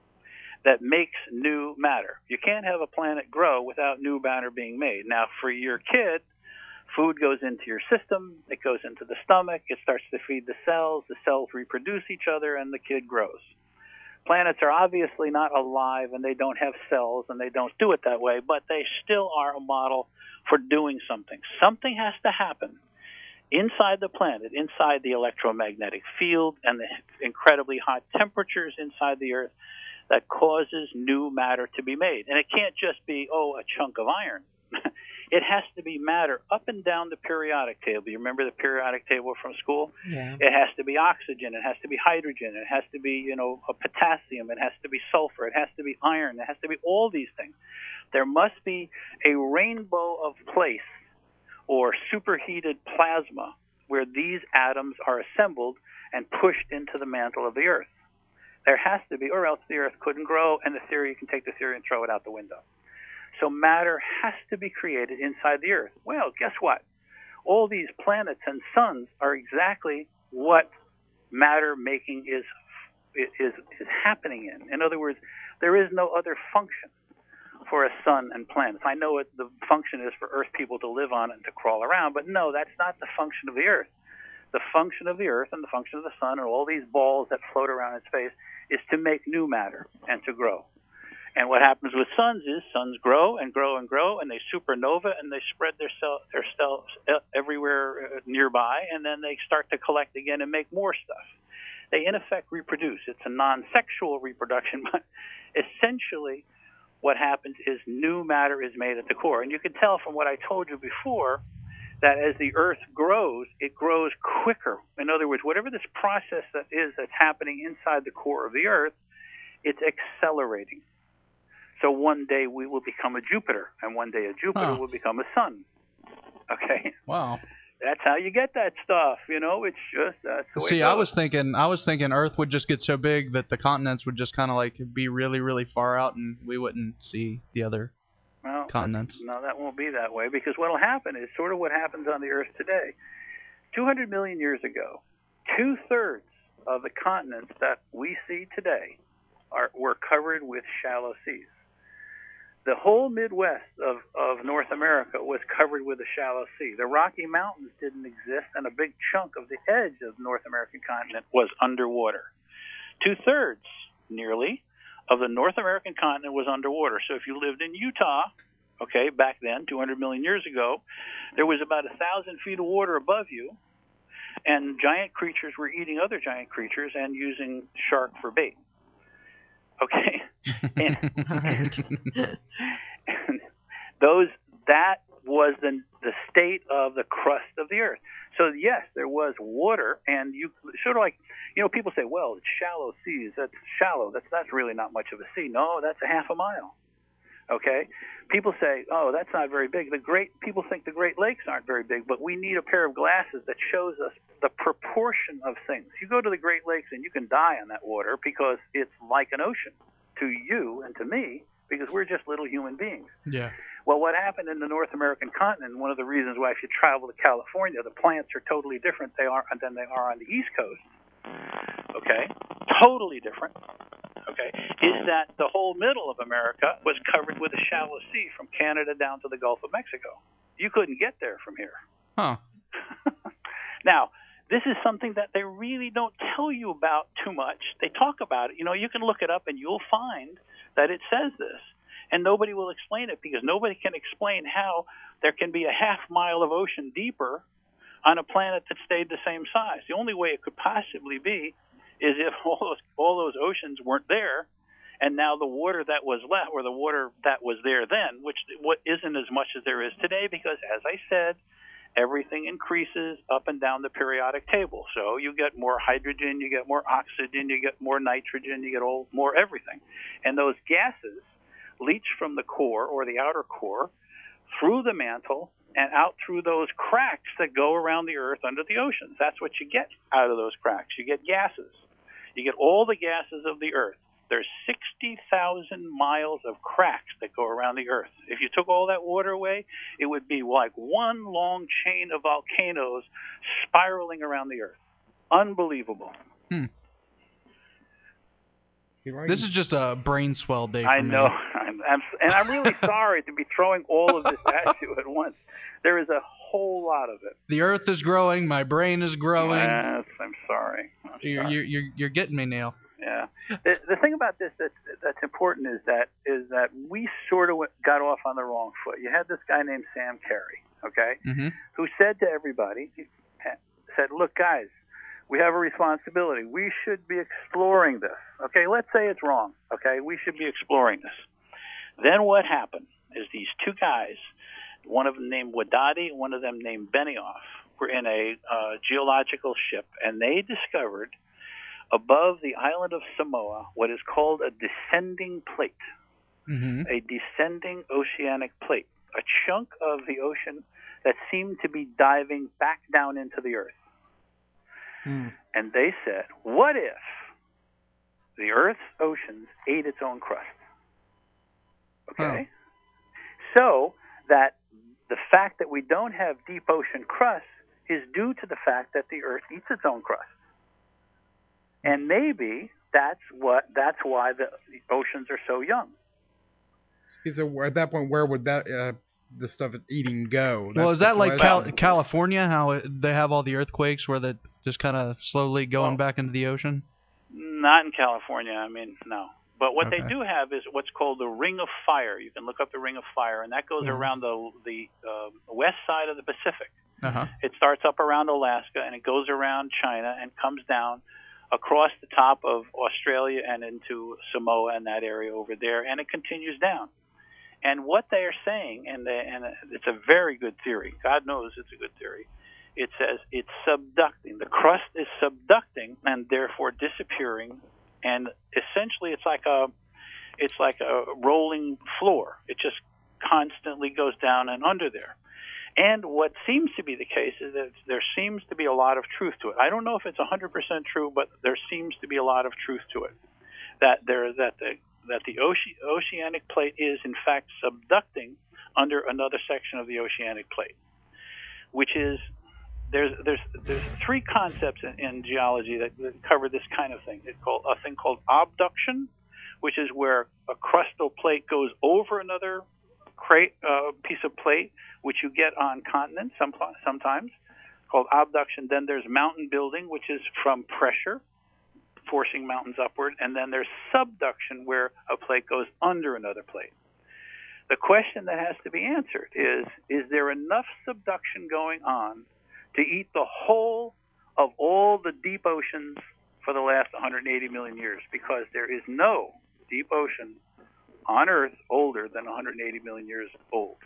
that makes new matter. You can't have a planet grow without new matter being made. Now, for your kid, food goes into your system, it goes into the stomach, it starts to feed the cells, the cells reproduce each other, and the kid grows. Planets are obviously not alive, and they don't have cells, and they don't do it that way, but they still are a model for doing something. Something has to happen inside the planet, inside the electromagnetic field and the incredibly hot temperatures inside the Earth that causes new matter to be made. And it can't just be, oh, a chunk of iron. It has to be matter up and down the periodic table. You remember the periodic table from school? Yeah. It has to be oxygen. It has to be hydrogen. It has to be, you know, a potassium. It has to be sulfur. It has to be iron. It has to be all these things. There must be a rainbow of place or superheated plasma where these atoms are assembled and pushed into the mantle of the Earth. There has to be, or else the Earth couldn't grow, and the theory, you can take the theory and throw it out the window. So matter has to be created inside the Earth. Well, guess what? All these planets and suns are exactly what matter making is is is happening in. In other words, there is no other function for a sun and planets. I know what the function is for Earth people to live on and to crawl around, but no, that's not the function of the Earth. The function of the Earth and the function of the sun and all these balls that float around in space is to make new matter and to grow. And what happens with suns is suns grow and grow and grow, and they supernova, and they spread their cell, their cells everywhere nearby, and then they start to collect again and make more stuff. They, in effect, reproduce. It's a non-sexual reproduction, but essentially what happens is new matter is made at the core. And you can tell from what I told you before that as the Earth grows, it grows quicker. In other words, whatever this process that is that's happening inside the core of the Earth, it's accelerating. So one day we will become a Jupiter, and one day a Jupiter huh. will become a sun. Okay? Wow. That's how you get that stuff, you know. It's just that's the way See, it goes. I was thinking, I was thinking Earth would just get so big that the continents would just kind of like be really, really far out, and we wouldn't see the other well, continents. No, that won't be that way, because what will happen is sort of what happens on the Earth today. two hundred million years ago, two-thirds of the continents that we see today are were covered with shallow seas. The whole Midwest of, of North America was covered with a shallow sea. The Rocky Mountains didn't exist, and a big chunk of the edge of the North American continent was underwater. Two-thirds, nearly, of the North American continent was underwater. So if you lived in Utah, okay, back then, two hundred million years ago, there was about one thousand feet of water above you, and giant creatures were eating other giant creatures and using shark for bait. Okay, and, and those that was the the state of the crust of the Earth. So yes, there was water, and you sort of like, you know, people say, well, it's shallow seas. That's shallow. That's that's really not much of a sea. No, that's a half a mile. Okay, people say, oh, that's not very big. The great people think the Great Lakes aren't very big, but we need a pair of glasses that shows us the proportion of things. You go to the Great Lakes and you can die on that water because it's like an ocean to you and to me, because we're just little human beings. Yeah. Well, what happened in the North American continent, one of the reasons why if you travel to California, the plants are totally different they are than they are on the East Coast, okay, totally different, okay, is that the whole middle of America was covered with a shallow sea from Canada down to the Gulf of Mexico. You couldn't get there from here. Huh. Now, this is something that they really don't tell you about too much. They talk about it. You know, you can look it up and you'll find that it says this. And nobody will explain it because nobody can explain how there can be a half mile of ocean deeper on a planet that stayed the same size. The only way it could possibly be is if all those, all those oceans weren't there, and now the water that was left, or the water that was there then, which what isn't as much as there is today, because as I said, everything increases up and down the periodic table. So you get more hydrogen, you get more oxygen, you get more nitrogen, you get all more everything. And those gases leach from the core or the outer core through the mantle and out through those cracks that go around the Earth under the oceans. That's what you get out of those cracks. You get gases. You get all the gases of the Earth. There's sixty thousand miles of cracks that go around the Earth. If you took all that water away, it would be like one long chain of volcanoes spiraling around the Earth. Unbelievable. Hmm. This is just a brain swell day for I me. know. I'm, I'm, and I'm really sorry to be throwing all of this at you at once. There is a whole lot of it. The Earth is growing. My brain is growing. Yes, I'm sorry. I'm you're, sorry. you're, you're, you're getting me, Neil. Yeah. The, the thing about this that's, that's important is that is that we sort of got off on the wrong foot. You had this guy named Sam Carey, okay, mm-hmm. who said to everybody, he said, look, guys, we have a responsibility. We should be exploring this. Okay, let's say it's wrong. Okay, we should be exploring this. Then what happened is these two guys, one of them named Wadati, one of them named Benioff, were in a uh, geological ship, and they discovered above the island of Samoa what is called a descending plate, mm-hmm. a descending oceanic plate, a chunk of the ocean that seemed to be diving back down into the Earth. Mm. And they said, what if the Earth's oceans ate its own crust? Okay? Oh. So that the fact that we don't have deep ocean crust is due to the fact that the Earth eats its own crust. And maybe that's what that's why the, the oceans are so young. So at that point, where would that uh, the stuff it's eating go? That's well, is that like Cal- question. California, how it, they have all the earthquakes where they're just kind of slowly going well, back into the ocean? Not in California. I mean, no. But what okay. they do have is what's called the Ring of Fire. You can look up the Ring of Fire, and that goes mm-hmm. around the the uh, west side of the Pacific. Uh-huh. It starts up around Alaska, and it goes around China and comes down across the top of Australia and into Samoa and that area over there, and it continues down. And what they are saying, and, they, and it's a very good theory, God knows it's a good theory, it says it's subducting. The crust is subducting and therefore disappearing, and essentially it's like a it's like a rolling floor. It just constantly goes down and under there. And what seems to be the case is that there seems to be a lot of truth to it. I don't know if it's one hundred percent true, but there seems to be a lot of truth to it. That there that the that the oce- oceanic plate is in fact subducting under another section of the oceanic plate, which is there's there's there's three concepts in, in geology that, that cover this kind of thing. It's called a thing called abduction, which is where a crustal plate goes over another crate, uh, piece of plate, which you get on continents some, sometimes, called abduction. Then there's mountain building, which is from pressure, forcing mountains upward. And then there's subduction, where a plate goes under another plate. The question that has to be answered is, is there enough subduction going on to eat the whole of all the deep oceans for the last one hundred eighty million years? Because there is no deep ocean on Earth older than one hundred eighty million years old.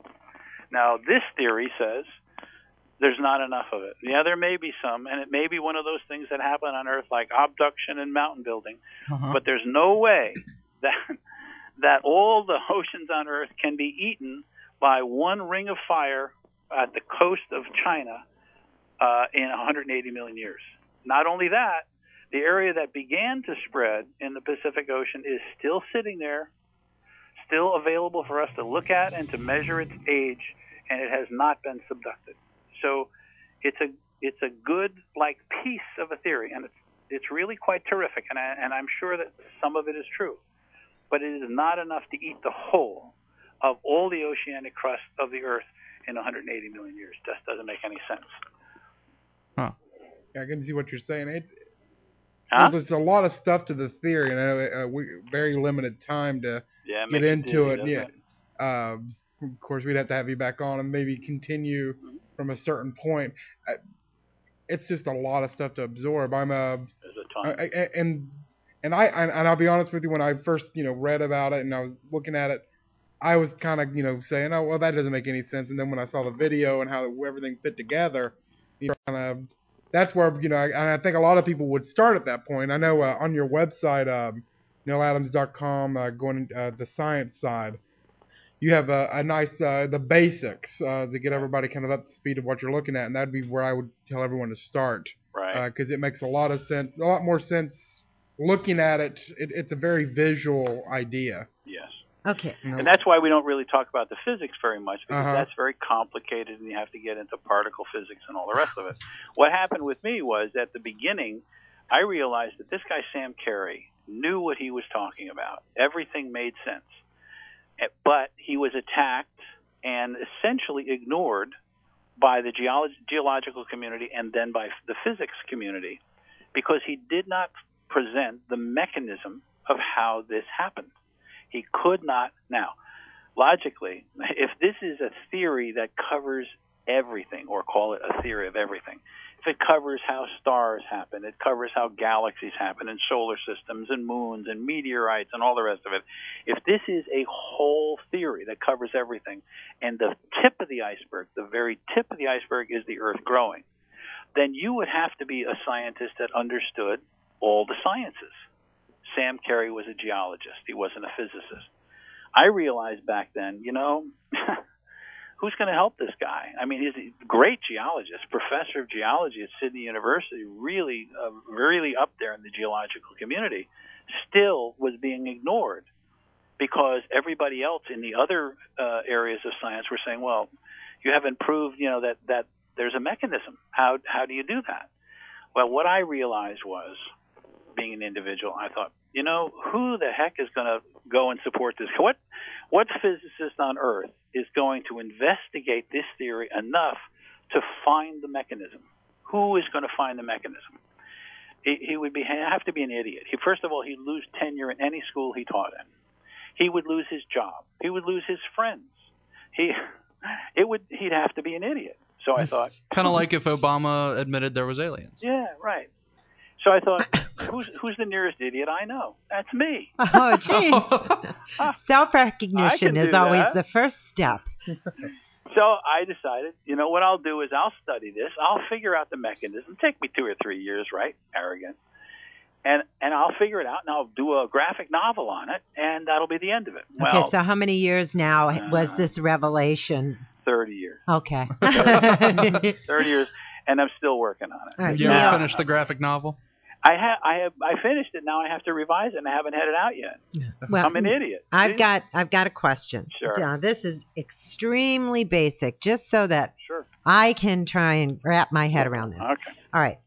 Now, this theory says there's not enough of it. Yeah, there may be some, and it may be one of those things that happen on Earth, like abduction and mountain building, uh-huh. but there's no way that that all the oceans on Earth can be eaten by one ring of fire at the coast of China uh, in one hundred eighty million years. Not only that, the area that began to spread in the Pacific Ocean is still sitting there, still available for us to look at and to measure its age, and it has not been subducted. So it's a it's a good like piece of a theory, and it's it's really quite terrific, and I, and I'm sure that some of it is true, but it is not enough to eat the whole of all the oceanic crust of the Earth in one hundred eighty million years. Just doesn't make any sense. Huh. Yeah, I can see what you're saying. It's Huh? There's a lot of stuff to the theory, and uh, we very limited time to yeah, get into dizzy, it. Yeah. Um, of course, we'd have to have you back on and maybe continue from a certain point. I, it's just a lot of stuff to absorb. I'm a, There's a ton. I, I, and and I and I'll be honest with you, when I first you know read about it and I was looking at it, I was kind of you know saying, oh well, that doesn't make any sense. And then when I saw the video and how everything fit together, you know, kind of that's where you know, I, and I think a lot of people would start at that point. I know uh, on your website, um, neil adams dot com, uh, going uh, the science side, you have a, a nice uh, the basics uh, to get everybody kind of up to speed of what you're looking at, and that'd be where I would tell everyone to start, Right. Because it makes a lot of sense, a lot more sense looking at it. it it's a very visual idea. Yes. Okay. And that's why we don't really talk about the physics very much, because Uh-huh. that's very complicated and you have to get into particle physics and all the rest of it. What happened with me was at the beginning, I realized that this guy, Sam Carey, knew what he was talking about. Everything made sense. Eh, But he was attacked and essentially ignored by the geolo- geological community and then by the physics community because he did not present the mechanism of how this happened. He could not. Now, logically, if this is a theory that covers everything, or call it a theory of everything, if it covers how stars happen, it covers how galaxies happen, and solar systems, and moons, and meteorites, and all the rest of it, if this is a whole theory that covers everything, and the tip of the iceberg, the very tip of the iceberg is the Earth growing, then you would have to be a scientist that understood all the sciences. Sam Carey was a geologist. He wasn't a physicist. I realized back then, you know, who's going to help this guy? I mean, he's a great geologist, professor of geology at Sydney University, really, uh, really up there in the geological community, still was being ignored because everybody else in the other uh, areas of science were saying, well, you haven't proved, you know, that, that there's a mechanism. How, how do you do that? Well, what I realized was, being an individual, I thought, you know, who the heck is going to go and support this? What what physicist on Earth is going to investigate this theory enough to find the mechanism? Who is going to find the mechanism? He, he would be have to be an idiot. He, first of all, he'd lose tenure in any school he taught in. He would lose his job. He would lose his friends. He it would he'd have to be an idiot. So I thought, kind of like if Obama admitted there was aliens. Yeah, right. So I thought, who's who's the nearest idiot I know? That's me. Oh, jeez. Self-recognition is always that. the first step. So I decided, you know, what I'll do is I'll study this. I'll figure out the mechanism. Take me two or three years, right? Arrogant. And and I'll figure it out, and I'll do a graphic novel on it, and that'll be the end of it. Well, Okay, so how many years now was this revelation? thirty years. Okay. thirty years, and I'm still working on it. All right, Have you now- ever finished the graphic novel? I have, I have, I finished it. Now I have to revise it, and I haven't had it out yet. Well, I'm an idiot. I've See? got I've got a question. Sure. Now, this is extremely basic, just so that Sure. I can try and wrap my head around this. Okay. All right.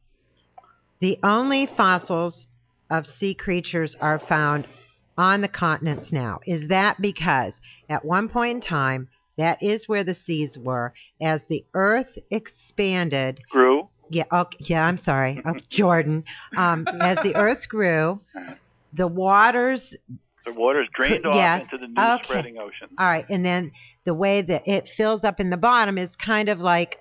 The only fossils of sea creatures are found on the continents now. Is that because at one point in time, that is where the seas were, as the Earth expanded? Grew. Yeah, okay, yeah, I'm sorry. Oh, Jordan. Um, as the Earth grew, the waters... The water's drained off yes, into the new okay. spreading ocean. All right, and then the way that it fills up in the bottom is kind of like...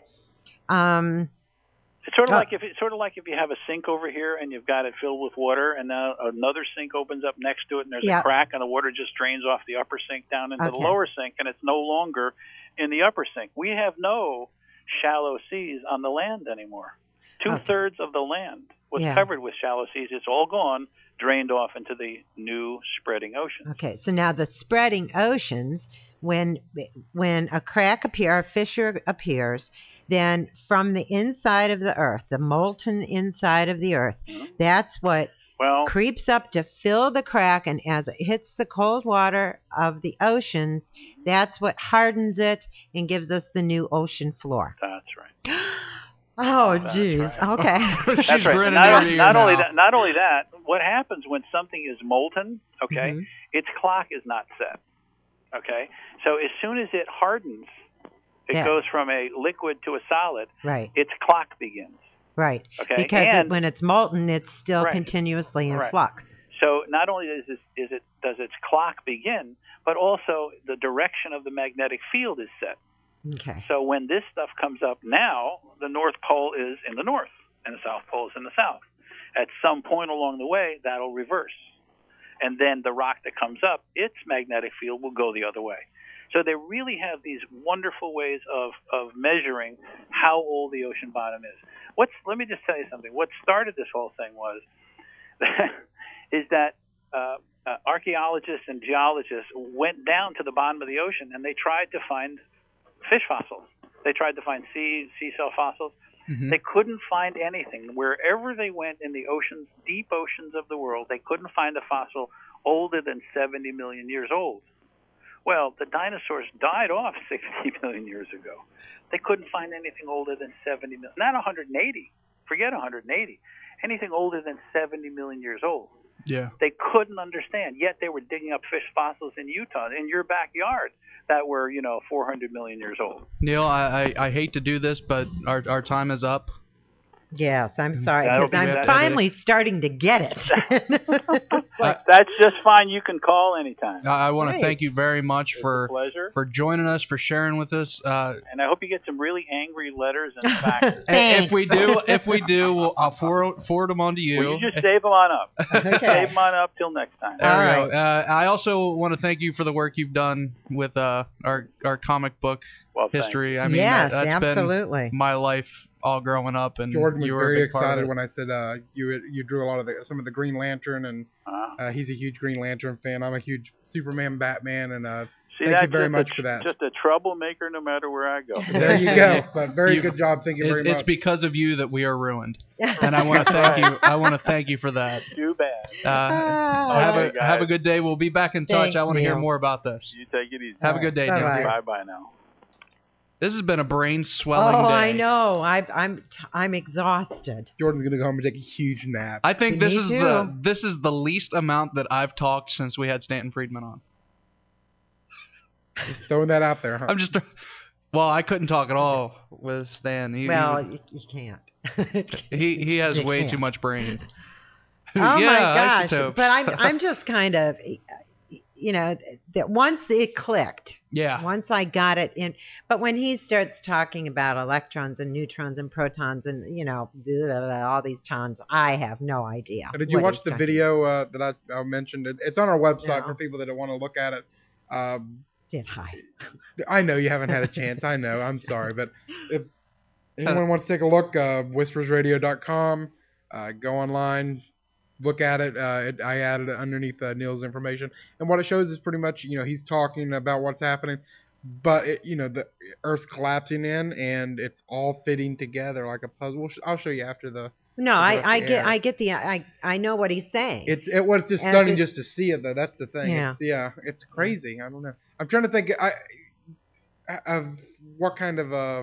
Um, It's sort of Oh. like if it's sort of like if you have a sink over here and you've got it filled with water, and now another sink opens up next to it, and there's Yeah. a crack, and the water just drains off the upper sink down into the Okay. lower sink, and it's no longer in the upper sink. We have no shallow seas on the land anymore. Two Okay. thirds of the land was Yeah. covered with shallow seas. It's all gone, drained off into the new spreading ocean. Okay, so now the spreading oceans, when when a crack appears, a fissure appears, then from the inside of the Earth, the molten inside of the Earth, Mm-hmm. that's what Well, creeps up to fill the crack, and as it hits the cold water of the oceans, that's what hardens it and gives us the new ocean floor. that's right. Oh, That's jeez. right. Okay. She's That's right. grinning Not, ear only, to ear not only now. that, not only that, what happens when something is molten, okay, Mhm. its clock is not set, okay? So as soon as it hardens, it Yeah. goes from a liquid to a solid, Right, its clock begins, right. okay? Because it, and when it's molten, it's still Right. continuously in Right. flux. so not only is, this, is it does its clock begin, but also the direction of the magnetic field is set. Okay. So when this stuff comes up now, the North Pole is in the north and the South Pole is in the south. At some point along the way, that'll reverse. And then the rock that comes up, its magnetic field will go the other way. So they really have these wonderful ways of, of measuring how old the ocean bottom is. What's, let me just tell you something. What started this whole thing was is that uh, uh, archaeologists and geologists went down to the bottom of the ocean and they tried to find fish fossils. They tried to find sea sea cell fossils. Mm-hmm. They couldn't find anything. Wherever they went in the oceans, deep oceans of the world, they couldn't find a fossil older than seventy million years old. Well, the dinosaurs died off sixty million years ago. They couldn't find anything older than seventy million. Not one hundred eighty. Forget one hundred eighty. Anything older than seventy million years old. Yeah. They couldn't understand. Yet they were digging up fish fossils in Utah, in your backyard, that were, you know, four hundred million years old. Neil, I, I, I hate to do this, but our our time is up. Yes, I'm sorry, That'll because be I'm that. finally starting to get it. Like, that's just fine. You can call anytime. I, I want to Great. thank you very much It's for a pleasure. for joining us, for sharing with us. Uh, And I hope you get some really angry letters and faxes. and if we do, if we do, we'll, I'll forward, forward them on to you. Well, you just save them on up. Okay. Save them on up till next time. There All we right. go. Uh, I also want to thank you for the work you've done with uh, our our comic book Well, thank history. you. I mean, Yes, that, that's absolutely. been my life all growing up, and Jordan was you were a very big part of excited it. when I said uh, you you drew a lot of the, some of the Green Lantern, and Uh, uh, he's a huge Green Lantern fan. I'm a huge Superman, Batman, and uh, see, thank that's you very just much a, for that. Just a troublemaker no matter where I go. There you go. But very You- good job. Thank you It's, very it's much. because of you that we are ruined, and I want to thank you. I want to thank you for that. Too bad. Uh, have a Okay, have a guys. good day. We'll be back in touch. Thanks, I want to hear Neil. more about this. You take it easy. Have a good day, Neil. Bye-bye. Bye bye now. This has been a brain swelling Oh, day. I know. I, I'm I'm exhausted. Jordan's gonna go home and take a huge nap. I think this Me is too. the this is the least amount that I've talked since we had Stanton Friedman on. Just throwing that out there, huh? I'm just, well, I couldn't talk at all with Stan. He, Well, he, you, you can't. he he has You way can't. too much brain. Oh yeah, my gosh! isotopes. But I'm I'm just kind of, you know, that once it clicked, yeah. once I got it in. But when he starts talking about electrons and neutrons and protons and you know blah, blah, blah, all these tons, I have no idea. Uh, Did you what watch he's the talking video uh, that I, I mentioned? It, it's on our website No. for people that want to look at it. Um, Did I? I know you haven't had a chance. I know. I'm sorry, but if anyone wants to take a look, uh, whispers radio dot com. Uh, go online, look at it. Uh, it I added it underneath uh, Neil's information, and what it shows is pretty much, you know, he's talking about what's happening, but it, you know, the Earth's collapsing in, and it's all fitting together like a puzzle. We'll sh- I'll show you after the. No, We'll I, go off I the get air. I get the I I know what he's saying. It's it was just As stunning it- just to see it though. That's the thing. Yeah. It's, yeah, it's crazy. I don't know. I'm trying to think. I of what kind of uh,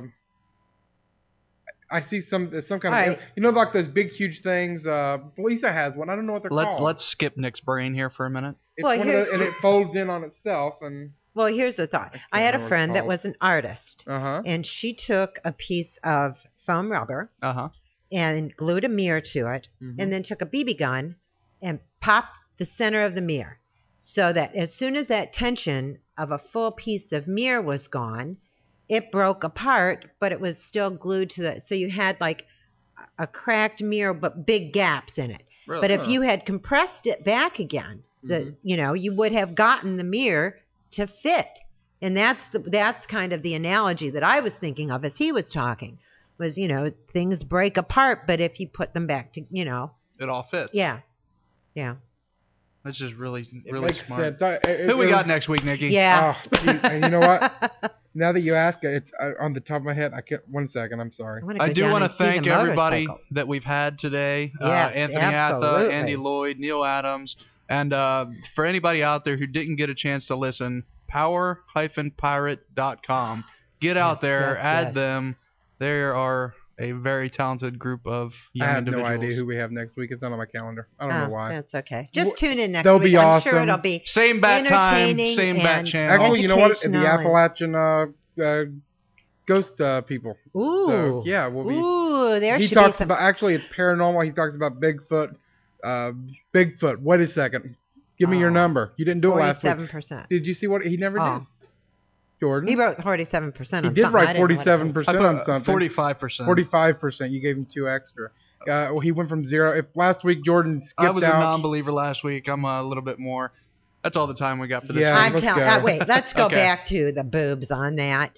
I see some some kind All of right. you know like those big huge things. Uh, Lisa has one. I don't know what they're Let's called. let's skip Nick's brain here for a minute. It's Well, one of here's- those, and it folds in on itself and Well, here's the thought. I I had can't a remember what friend it's that called. was an artist, uh huh. and she took a piece of foam rubber Uh huh. and glued a mirror to it, Mhm. and then took a B B gun and popped the center of the mirror, so that as soon as that tension of a full piece of mirror was gone, it broke apart, but it was still glued to the. So you had like a cracked mirror, but big gaps in it. Really? But if Huh. you had compressed it back again, the Mhm. you know you would have gotten the mirror to fit, and that's the that's kind of the analogy that I was thinking of as he was talking, was you know things break apart, but if you put them back to you know It all fits. yeah, yeah, That's just really It really makes smart. sense. I, it, Who we it got was- next week, Nikki? yeah. Oh, geez, and you know what? Now that you ask, it's uh, on the top of my head. I can't. One second. I'm sorry. wanna I go do down want and to see the thank everybody motorcycles. that we've had today. uh, Yes, Anthony Atha, absolutely. Andy Lloyd, Neil Adams. And uh, for anybody out there who didn't get a chance to listen, power dash pirate dot com. Get out Yes, there, yes, add yes. them. There are a very talented group of young I have no individuals. idea who we have next week. It's not on my calendar. I don't Oh, know why. That's okay. Just Wh- tune in next they'll week. be I'm sure awesome. it'll be Same bat time, entertaining same bat and channel. Actually, you know what? The educational and- Appalachian uh, uh, ghost uh, people. Ooh, So, yeah, we'll be. Ooh, there he should talks be some. about actually it's paranormal. He talks about Bigfoot. Uh, Bigfoot. Wait a second. Give me your Oh, number. You didn't do it last week. Forty-seven percent. Did you see what he never Oh. did? Jordan. He wrote forty-seven percent He on did something. I write didn't know what it forty-seven was. percent I on put something. forty-five percent. forty-five percent. You gave him two extra. Uh, well, he went from zero. If last week Jordan skipped I was out. a non-believer last week. I'm a little bit more. That's all the time we got for this Yeah, week. I'm let's telling. go. Uh, wait, let's go Okay. back to the boobs on that.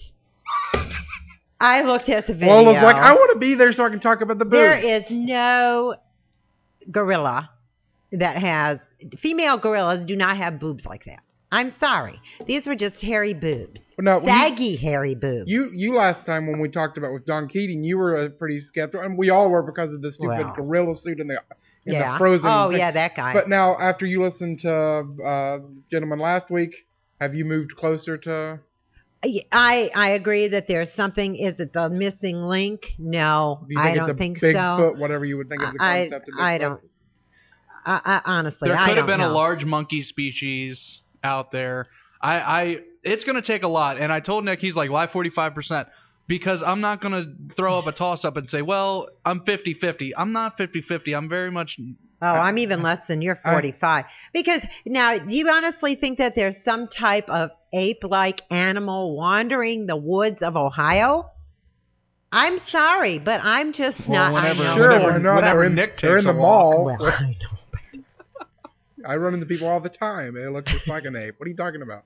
I looked at the video. Well, I was like, I want to be there so I can talk about the boobs. There is no gorilla that has female gorillas do not have boobs like that. I'm sorry. These were just hairy boobs. No, we- Saggy hairy boobs. You you last time when we talked about with Don Keating, you were a pretty skeptical, and we all were because of the stupid Well. gorilla suit and the in yeah. the frozen. Oh thing. yeah, that guy. But now, after you listened to uh, Gentleman last week, have you moved closer to? I I agree that there's something. Is it the missing link? No, Do you think I it's don't a think Bigfoot, so. whatever you would think of the I concept of Bigfoot? I don't. I, I honestly, There I could have don't been know. a large monkey species out there. I, I it's going to take a lot. And I told Nick, he's like, why forty-five percent? Because I'm not going to throw up a toss-up and say, well, I'm fifty-fifty. I'm not fifty-fifty. I'm very much... Oh, I'm even less than you're I- forty-five. Because now, do you honestly think that there's some type of ape-like animal wandering the woods of Ohio? I'm sorry, but I'm just Well, not. whenever- I know. Sure, whenever- why not? whenever They're in, Nick they're in takes the a walk. mall. Well, I know. I run into people all the time. They look just like an ape. What are you talking about?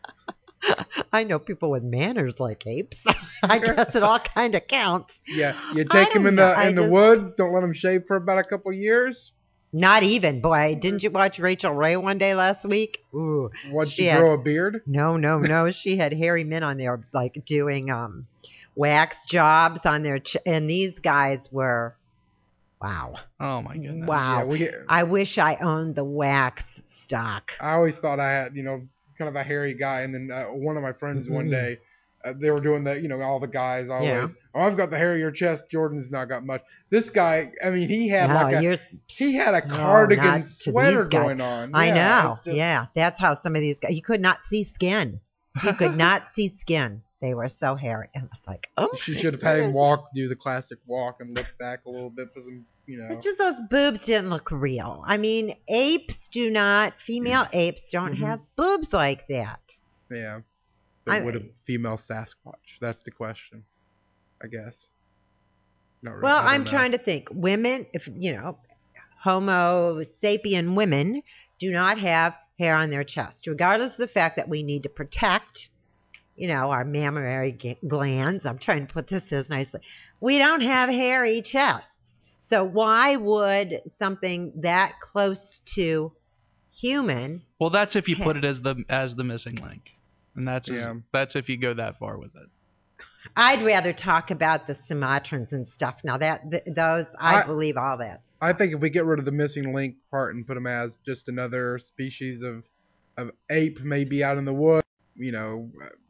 I know people with manners like apes. I guess it all kind of counts. Yeah, you I take them don't in know. the I in the just- woods. Don't let them shave for about a couple years. Not even, boy. Didn't you watch Rachel Ray one day last week? Ooh. Once She you had- grow a beard. No, no, no. She had hairy men on there, like doing um, wax jobs on their, ch- and these guys were, wow, Oh, my goodness. wow. Yeah, we get, I wish I owned the wax stock. I always thought I had, you know, kind of a hairy guy, and then uh, one of my friends one Mhm. day, uh, they were doing the, you know, all the guys always. Yeah. Oh, I've got the hairier chest. Jordan's not got much. This guy, I mean, he had No, like a, you're, he had a No, cardigan not to sweater these guys. going on. I Yeah, know. it's just- Yeah, that's how some of these guys. You could not see skin. You could not see skin. They were so hairy. And I was like, oh. She should have had him walk, do the classic walk, and look back a little bit for some, you know. It's just those boobs didn't look real. I mean, apes do not, female apes don't Mhm. have boobs like that. Yeah. I- But would a female Sasquatch? That's the question, I guess. Not really. Well, I don't I'm know. trying to think. Women, if you know, Homo sapien women do not have hair on their chest, regardless of the fact that we need to protect, you know, our mammary g- glands. I'm trying to put this as nicely. We don't have hairy chests. So why would something that close to human? Well, that's if you put it as the as the missing link. And that's Yeah. that's if you go that far with it. I'd rather talk about the Sumatrans and stuff. Now that th- those, I, I- believe all that. I think if we get rid of the missing link part and put them as just another species of of ape, maybe out in the woods, you know,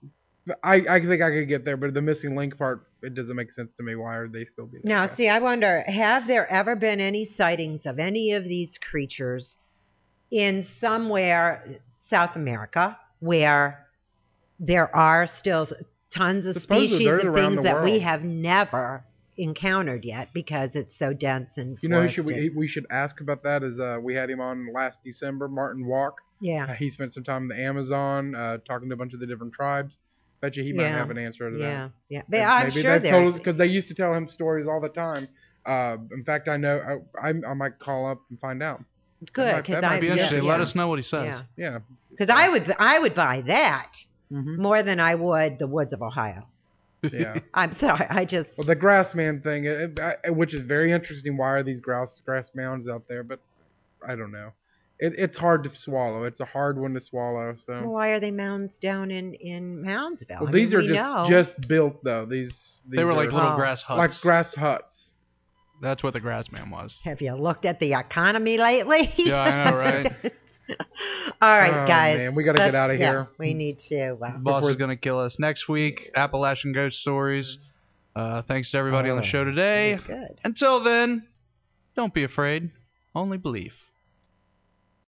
I I think I could get there. But the missing link part, it doesn't make sense to me. Why are they still being? Now, there? see, I wonder, have there ever been any sightings of any of these creatures in somewhere South America where there are still tons of Supposedly species they're of around things the that we world. have never encountered yet because it's so dense and You know who should forested. we we should ask about that is uh we had him on last December, Martin Walk. Uh, Yeah, he spent some time in the Amazon uh, talking to a bunch of the different tribes. Bet you he might Yeah. have an answer to that. yeah, yeah. But And I'm maybe sure they've told us there's. because they used to tell him stories all the time. Uh, in fact, I know I, I I might call up and find out. Good, might- because that might I Be Yeah, interesting. yeah, Let us know what he says. Yeah, Yeah. because I would I would buy that hmm more than I would the woods of Ohio. Yeah. I'm sorry, I just Well, the grass man thing, it, I, which is very interesting. Why are these grass grass mounds out there? But I don't know. It, it's hard to swallow. It's a hard one to swallow. So. Well, why are they mounds down in in Moundsville? Well, I these mean, are we just know. just built though. These, these They were like are little Oh. grass huts. like grass huts. That's what the grass man was. Have you looked at the economy lately? Yeah, I know, right? All right, Oh, guys. man, we gotta let's- get outta yeah, here. we need to. Uh, Boss Before- is going to kill us. Next week, Appalachian Ghost Stories. Uh, thanks to everybody on the Oh, show today. good. Until then, don't be afraid. Only believe.